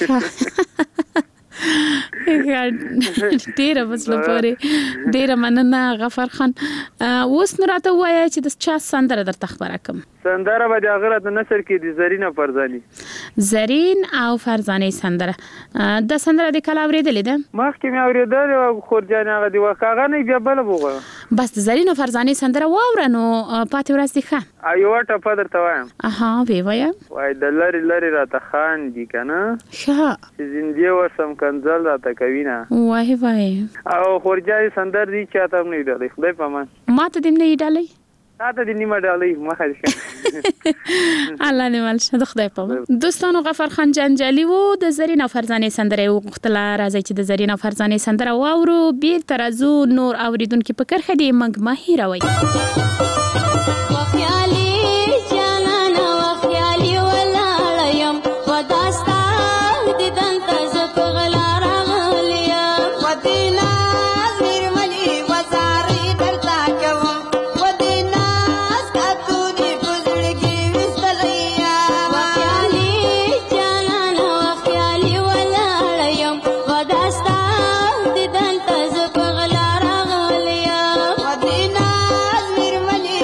J: ډیره مسله پورې ډیره مننه غفار خان اوس نو راته وایي چې د چا سندره درته خبره کوم سندره به د غره د نصر کې د زرینه فرزاني
E: زرین او فرزاني سندره د سندره د کلا اوریدلې ده
J: مخکې مې اوریدل او خورجان هغه دی وکاغه نه بیا بل بوغه
E: بس د زرین او فرزاني سندره واوره نو پاتې ورځ دی ښه
J: ایو ټپه درته وایم
E: اها وی وایم
J: وای د لری لری راته خان دی کنه
E: ښه
J: چې زندګي ورسم کنزل راته کوي نه
E: وای وای
J: او خورجان سندر دی چاته نه دی خدای پامان
E: ما ته دې نه ډالۍ
J: تاسو دې نیمه ډالۍ مخه دې
E: الله دې مال شه خدای په دوستانو غفار خان جنجالي وو د زرین او فرزانه سندره وختلا راځي چې د زرین او فرزانه سندره واورو بیر ترازو نور اوریدونکو په کرخه دې منګ ماهیروي
K: Madina, Nirmali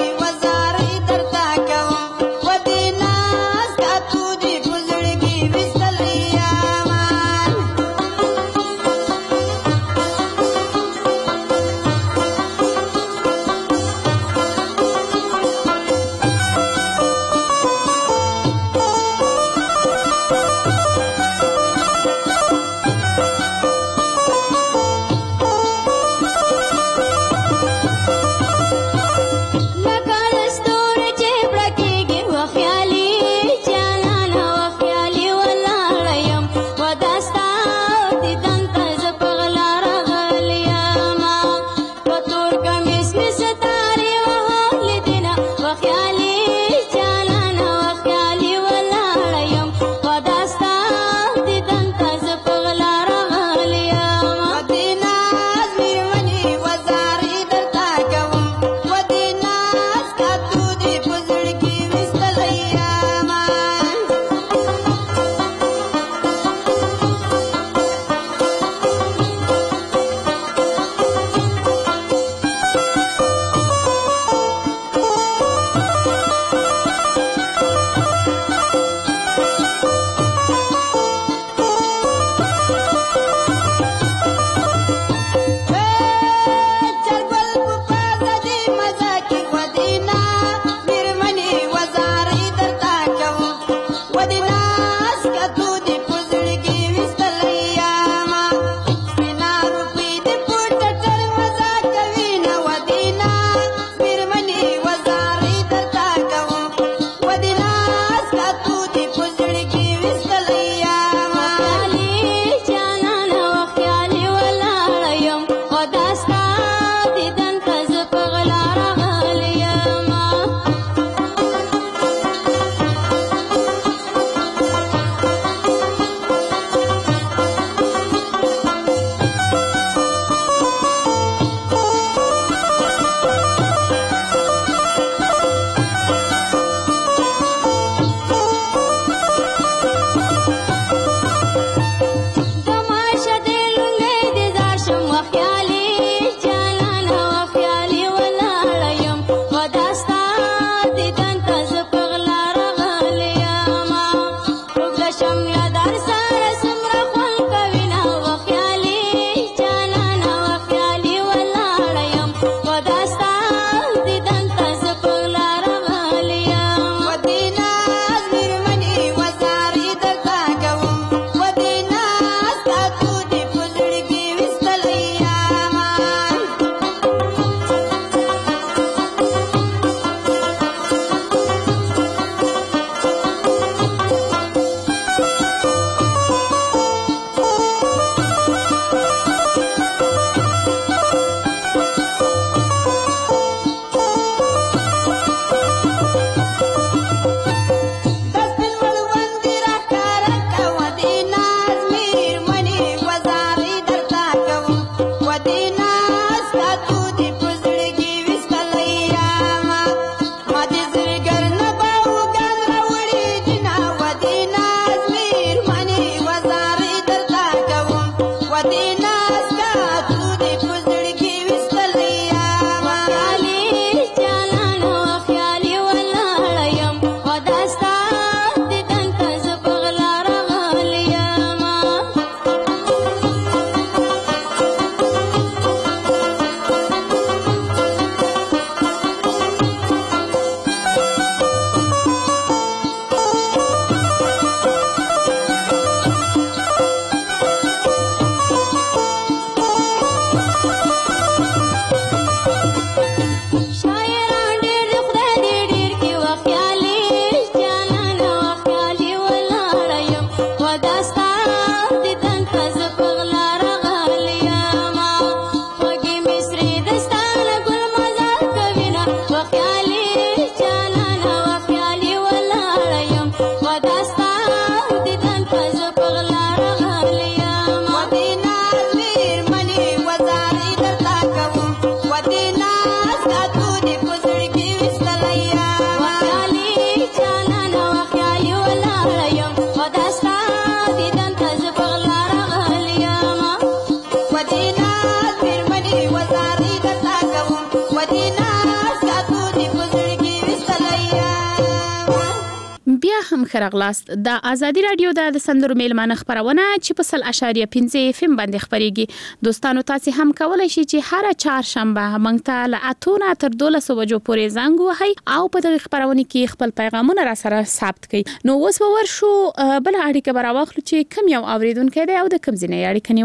E: هم خرغلاست د ازادي رادیو د سندرو میلمانه خبرونه چې په سل اشاریه پنځه اف ام باندې خبريږي. دوستانو تاسو هم کولای شئ چې هر چهارشنبه مونږ ته له اتونه تر دولسو بجو پورې زنګ وهئ او په دغه خبرونه کې خپل پیغامونه را سره ثبت کړئ. نو اوس به ورشو بل اړیکه براوخلو چې کوم یو اوریدونکو دی او د کوم ځای اړیکه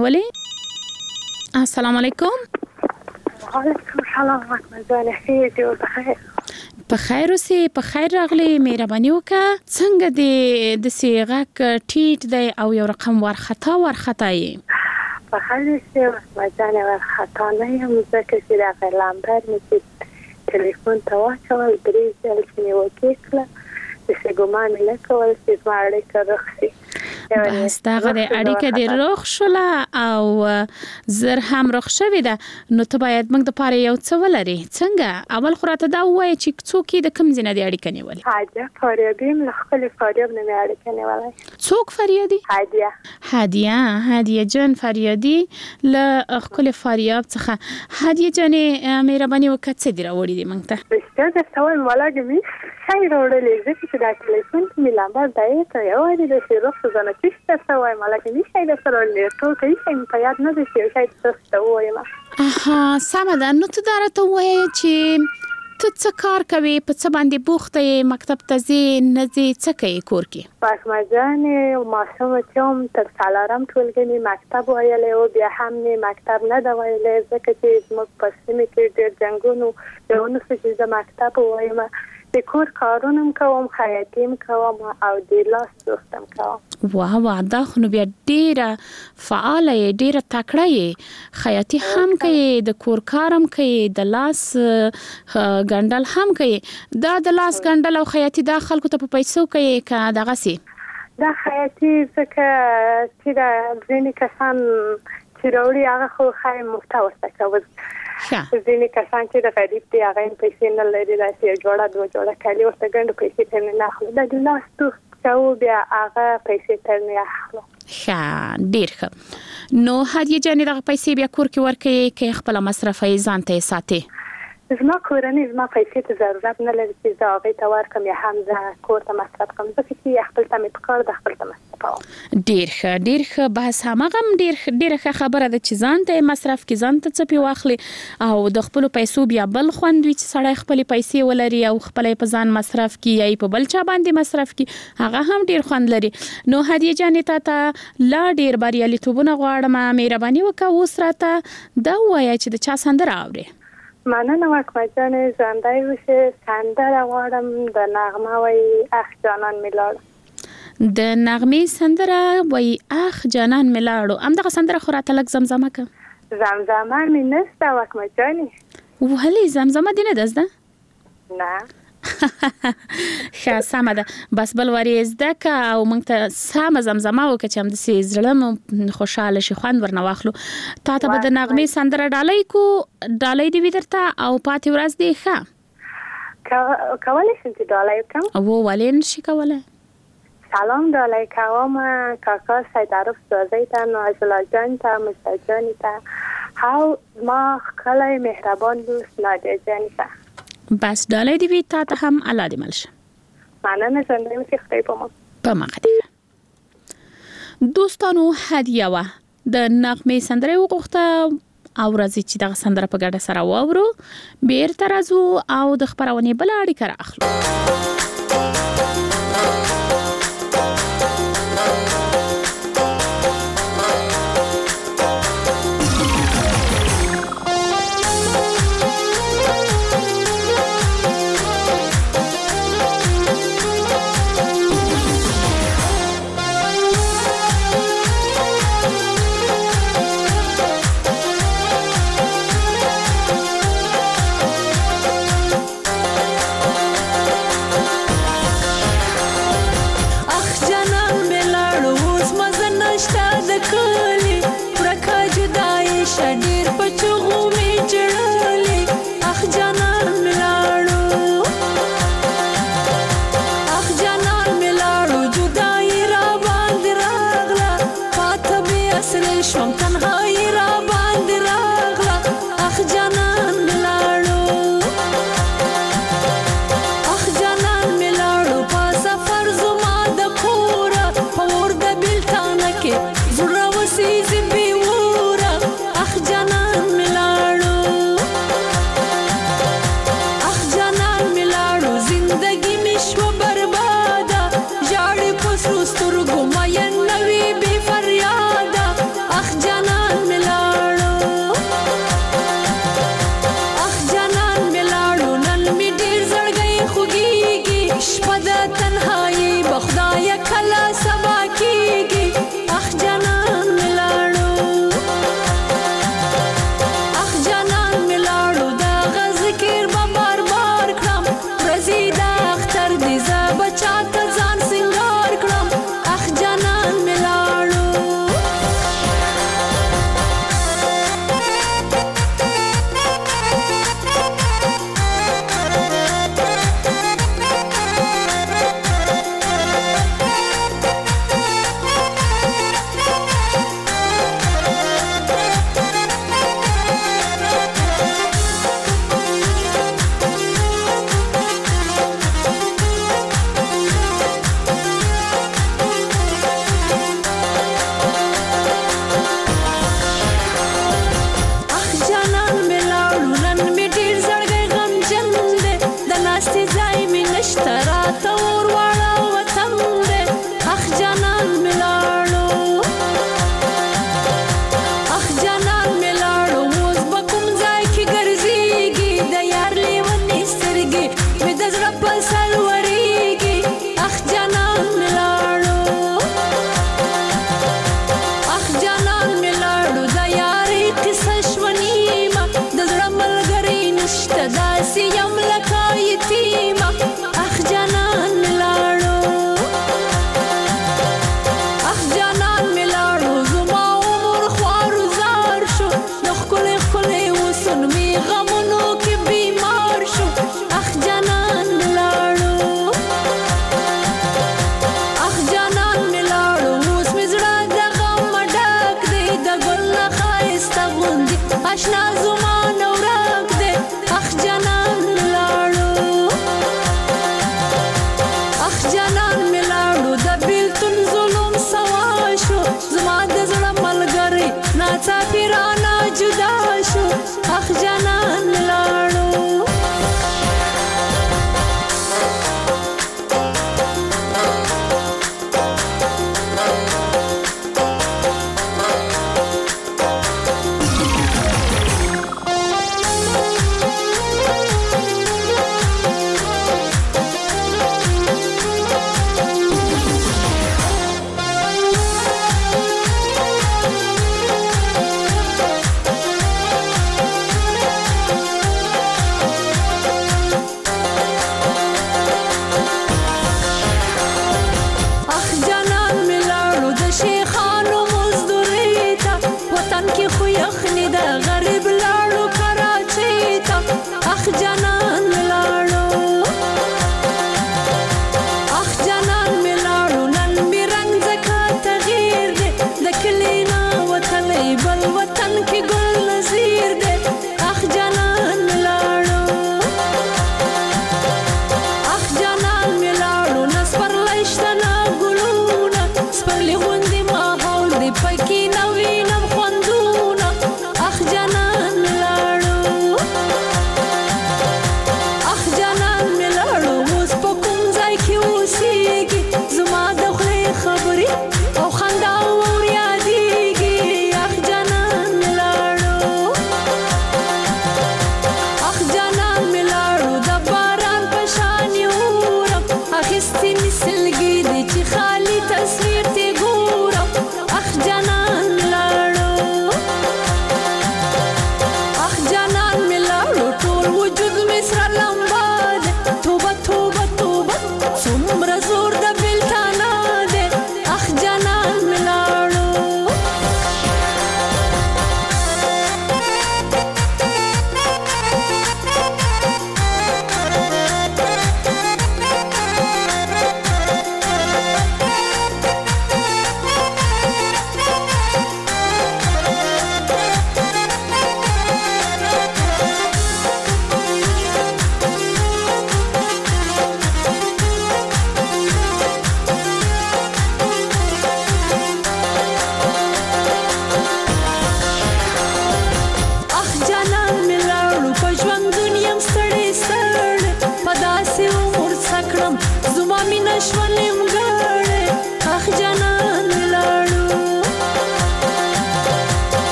E: نیولې. السلام علیکم.
K: وعلیکم السلام ورحمت الله خیر بخیر.
E: په خیر اوسې په خیر راغلی. مهرباني وکړه څنګه د د سیغاک ټیټ دی او یو رقم ورخطا ورخطا یې
K: په خیر اوسې مجانه ورخطا نه یم ځکه چې د غلامبر مې ټلیفون ته واچول درې ځل چې مې وکړه د سګمان نه کول چې ما اړیکه رخصي
E: بس داغه د اړیکه د روغ شوله او زر هم روغ شوی ده. نو ته باید موږ د پاره یو څه ولري. څنګه اول خو راته دا وایي چې څوک د کوم ځای د اړیکه نیولې؟
K: حاجه فاریابی له خپل فاریاب نه اړیکه نیولې.
E: څوک فریادي؟
K: هادیه.
E: هادیه هادیه جان فریادي له خپل فاریاب څخه. هادیه جانې مهرباني وکړه څه دی راوړی دی موږ ته؟
K: بسته د سوال ملاګمی شای راوړلې ځکه چې دا ټلیفون کې لامبر دی ته یو دی د شیروخ ځنه چې څه وای ملاګمی شای د سره ټول کوي چې په یاد نه دي چې شای څه وایم.
E: اها سم ده. نو ته درته وای چې ته څه کار کوي په څه باندې بوخته یې مکتب ته ځې نه ځې څه کوي کور کې؟
K: پس مجانې ماشوم چې هم تر څلورم ټولګي مکتب ویلې او بیا هم نه مکتب نه دا ویلې ځکه چې موږ په سیمه کې ډېر جنگونو یو نو چې د مکتب وایم د کور کارونم کوم خیاطیم کوم او د لاس دوستم کوم.
E: واه واه دا خو نو بیا ډیره فعاله یې ډیره تکړه یې. خیاطي هم کوي د کور کارم کوي د لاس ګنډل هم کوي. دا د لاس ګنډل او خیاطي دا خلکو ته په پیسو کوي که دغه سي؟
K: دا خیاطي ځکه چې دا ځینې کسان چې راوړي هغه خو خای مفته ورته کوي. ځینې کسان چې د غریب دی هغه پیسې نه لري داسې یو جوړه دوه جوړه کالي ورته ګنډو پیسې ترې نه اخلو. دا د لاس دوست کوو بیا هغه پیسې ترې نه اخلو.
E: ښه ډېر ښه. نو هادیه جانې دغه پیسې بیا کور کې ورکوې که خپله مصرف یې ځان ته یې ساتې؟
K: زما کورنۍ زما پیسې ته ضرورت نه لري چې زه هغې ته ورکړم یا هم زه کور ته مصرف کړم ځکه چې خپل ته مې پکار ده خپل ته مصرفوم.
E: ډېر ښه ډېر ښه بحث هماغه هم ډېر ډېره ښه خبره ده چې ځان ته یې مصرف کړي ځان ته څه پې واخلي او د خپلو پیسو بیا بل خوند وي چې سړی خپلې پیسې ولري او خپله یې په ځان مصرف کړي یا یې په بل چا باندې مصرف کړي هغه هم ډېر خوند لري. نو هدیه جانې تا ته لا ډېر بریالیتوبونه غواړم. مهرباني وکړه اوس راته دا ووایه چې د چا سندره اورې؟
K: مننه وکړه جانې ژوندی اوسې. سندره غواړم د نغمه وایي اخ جانان مې لاړو.
E: د نغمې سندره وایي اخ جانان مې لاړو. همدغه سندره خو راته لږ زمزمه کړه.
K: زمزمه مې نشته وکړه جانې.
E: ولې زمزمه دې نه ده زده؟
K: نه.
E: ښه سمه ده. بس بل وار یې زده کړه او موږ ته سمه زمزمه وکړه چې همداسې زړه مو خوشحاله شي خوند ورنه واخلو. تا ته به د نغمې سندره ډالۍ کو ډالۍ دې وي درته او پاتې ورځ دې ښه.
K: کولی شم چې ډالۍ وکړم؟
E: او ولې نشي کولی؟
K: سلام ډالۍ کوم کاکا سیدعرف سازی ته نازله جان ته مشتاق جانی ته او ما ښکلی مهربان دوست نادیه جانی ته.
E: بس ډالۍ دې وي تا ته هم الله دې مل شه.
K: مننه ژوندی اوسې خدای په ما.
E: په ما دې. دوستانو هدیه وه د نغمې سندره یې وغوښته او راځي چې دغه سندره په ګډه سره واورو. بیرته راځو او د خپرونې بله اړیکه را اخلو.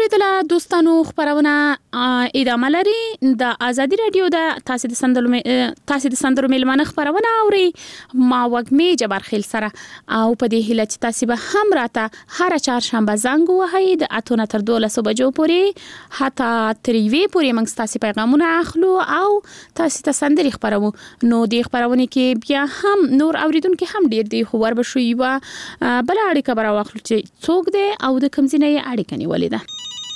E: اوریدله دوستانو خبرونه ادامه لري د ازادي رادیو د تاسو د سندرو تاسو د سندرو میلمانه خبرونه اوري ما وګمې جبار خیل سره او په دې هیله چې تاسو به هم راته هر چهارشنبه زنګ وهئ د اتو نه تر دولسو بجو پورې حتی تریوي پورې موږ تاسو پیغامونه اخلو او تاسو ته سندري خبرو نو د خبرونه کې بیا هم نور اوریدونکو هم ډیر دی خو ور بشوي وا بل اړیکه برا واخلو چې څوک دی او د کوم ځای نه اړیکه نیولې ده.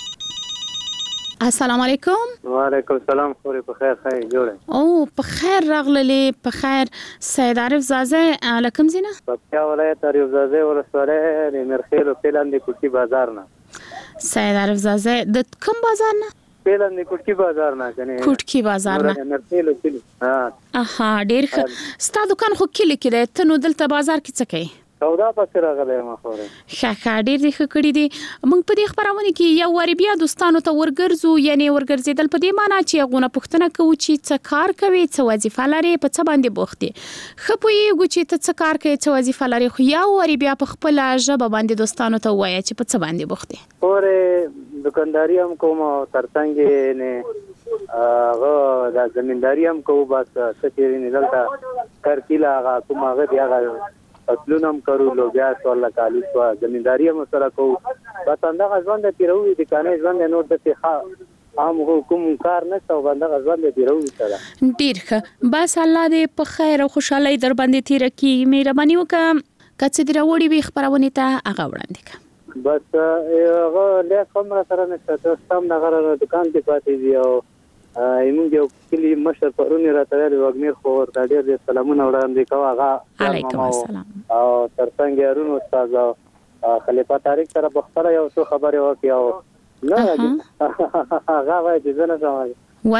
E: السلام علیکم.
L: وعلیکم السلام. خوري په خیر خیر جوړه
E: او په خیر راغللې په خیر. سید عارف زازه لکم زینه
L: په ولایت عارف زازه ولسواله د مرخیل او پلاندې کوټي بازار نه.
E: سید عارف زازه د کوم بازار نه؟
L: پلاندې کوټي بازار نه کنه
E: کوټي بازار نه
L: مرخیل او پلی. ها
E: اها ډیر ښه. ستا دکان خو کلی کې ده ته نو دلته بازار کې څه کوي؟
L: سودا پسې راغلی ما خوره
E: ښه ډېر دې ښه کړي دي. موږ په دې خبرونه کې یو وری بیا دوستانو ته ورګرځو یعنی ورګرځیدل په دې معنی چې هغه پوښتنه کوي چې څه کار کوي څه وظیفه لري په څه باندې بوخت دي خو په یو چې ته څه کار کوي څه وظیفه لري خو یو وری بیا په خپل ژبه باندې دوستانو ته وایي چې په څه باندې بوخت دي.
L: اوره دکانداري هم کوم ترڅنګ نه هغه د زمینداری هم کوم بس څه چې نه دلته کرکیلا هغه کوم هغه دی هغه اصلونم کرو لوبیا سوال کالی سوا زمینداری هم سره کو بس انده ځوان د پیروي د کانې ځوان د نور د ښه عام حکم کار نه څو باندې ځوان د پیروي سره
E: ډیر ښه. بس الله دې په خیر او خوشحالي در باندې تیر کی مهرباني وکړه کڅ دې راوړي وي خبرونه ته هغه وړاندې کړه.
L: بس هغه له کوم سره نشته تاسو نغره دکان کې پاتې دی او ایمونږ یو کلی مشر پرونی راته ویل وګمیر خو ورته ډېر دې سلامونه وړاندې کوه هغه
E: علیکم السلام
L: او ترڅنګ ارون استاد او خلیفہ طارق سره بخره یو څه خبره وکي او نه هغه وایي چې زنه سمای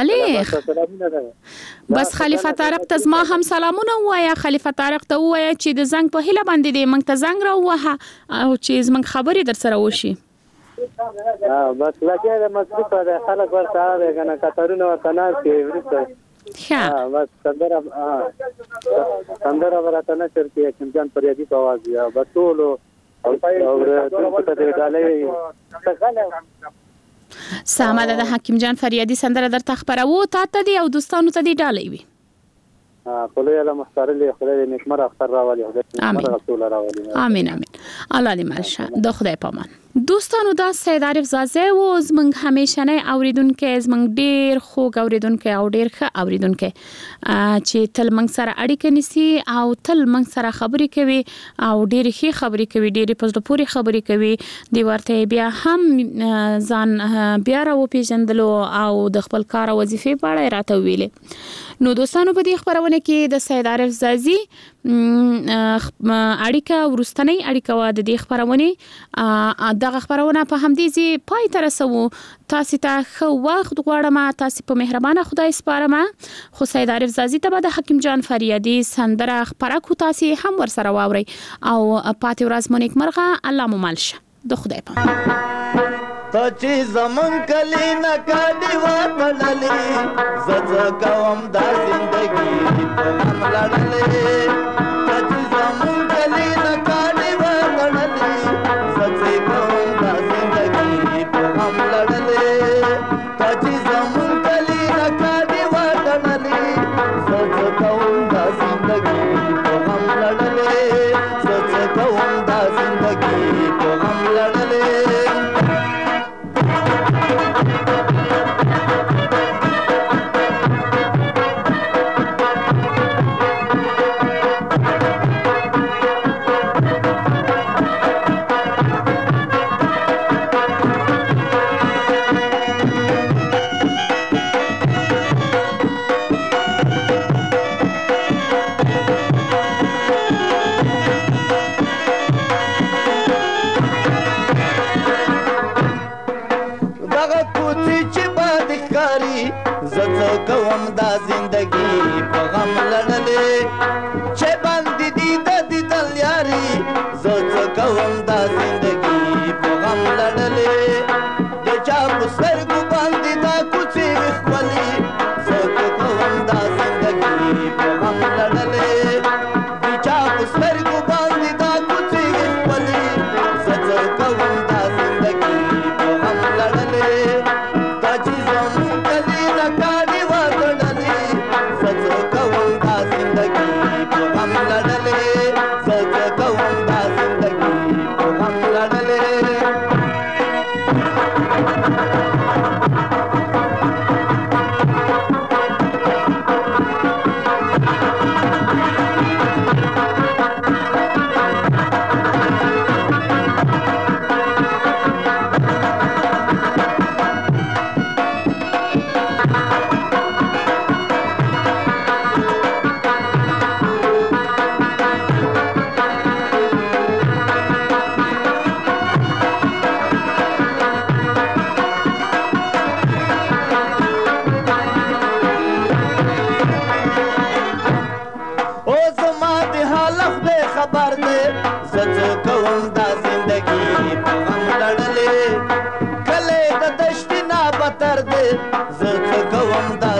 E: ولی بس خلیفہ طارق ته ما هم سلامونه وایا خلیفہ طارق ته وایا چې د زنګ په هله باندې دې موږ ته زنګ راووهه او چې زموږ خبرې در سره وشي.
L: ها بس لکه د مسجد د خلک ورته راغی کنه کترونه وکنار کې ورته ها بس څنګه ها څنګه ورته نه چرته کوم ځان پریادي په आवाज یا بتولو او او ته د ډالې څنګه
E: سامه د حکیم جان فریادي سندره در تخبرو تا ته دی او دوستانو ته دی ډالې وي
L: په لوی الله مختارلې خدای دې نشمر اختر راولي
E: امين
L: رسول راولي
E: امين امين الله دې مالشه د خدای پامان. دوستانو دا سید عارف زازه و زمنګ همیشه نه اوریدونکو زمنګ ډیر خوږ اوریدونکو او ډیر ښه اوریدونکو چې تل منګ سره اړیکه نسی او تل منګ سره خبرې کوي او ډیر ښه خبرې کوي ډیر په پوری خبرې کوي دی ورته بیا هم ځان بیا راو پیژندلو او د خپل کار او وظیفې په اړه راته ویلې. نو دوستانو په دې خبرونه کې د سید عارف زازي اړیکه ورستنی اړیکه و د دې خبرونه دغه خبرونه په همدې ځای پای تر رسو. تاسو ته خو وخت غواړم تاسو په مهربانه خدای سپارم خو سید عارف زازي ته د حکیم جان فریادي سندره خبره کو تاسو هم ور سره واوري او پاتې ورځ مونږ مرغه الله مو مالشه د خدای په
I: ته چې زمون کلی نه کډي وټللې زړه کوم دا زندگی په هم لړلې ته چې زمون کلی نه کډي وټللې زړه کوم دا زندگی په هم لړلې ته چې زمون کلی نه کډي وټللې زړه کوم دا زندگی په هم لړلې زړه کوم دا زندگی په هم لړلې کوم دا زندگی په غم لړلې چې باندې دي د دې دلیاري زه کوم دا زندگی په غم لړلې د چا په سترګو باندې دا کوڅې خپلې زه کوم دا زندگی په غم لړلې د چا په سترګو باندې دا کوڅې خپلې زه کوم دا زندگی په غم لړلې
M: دی زه کوم دا زندگی په غم لړلې کله د دشت نه بتر دی زه کوم دا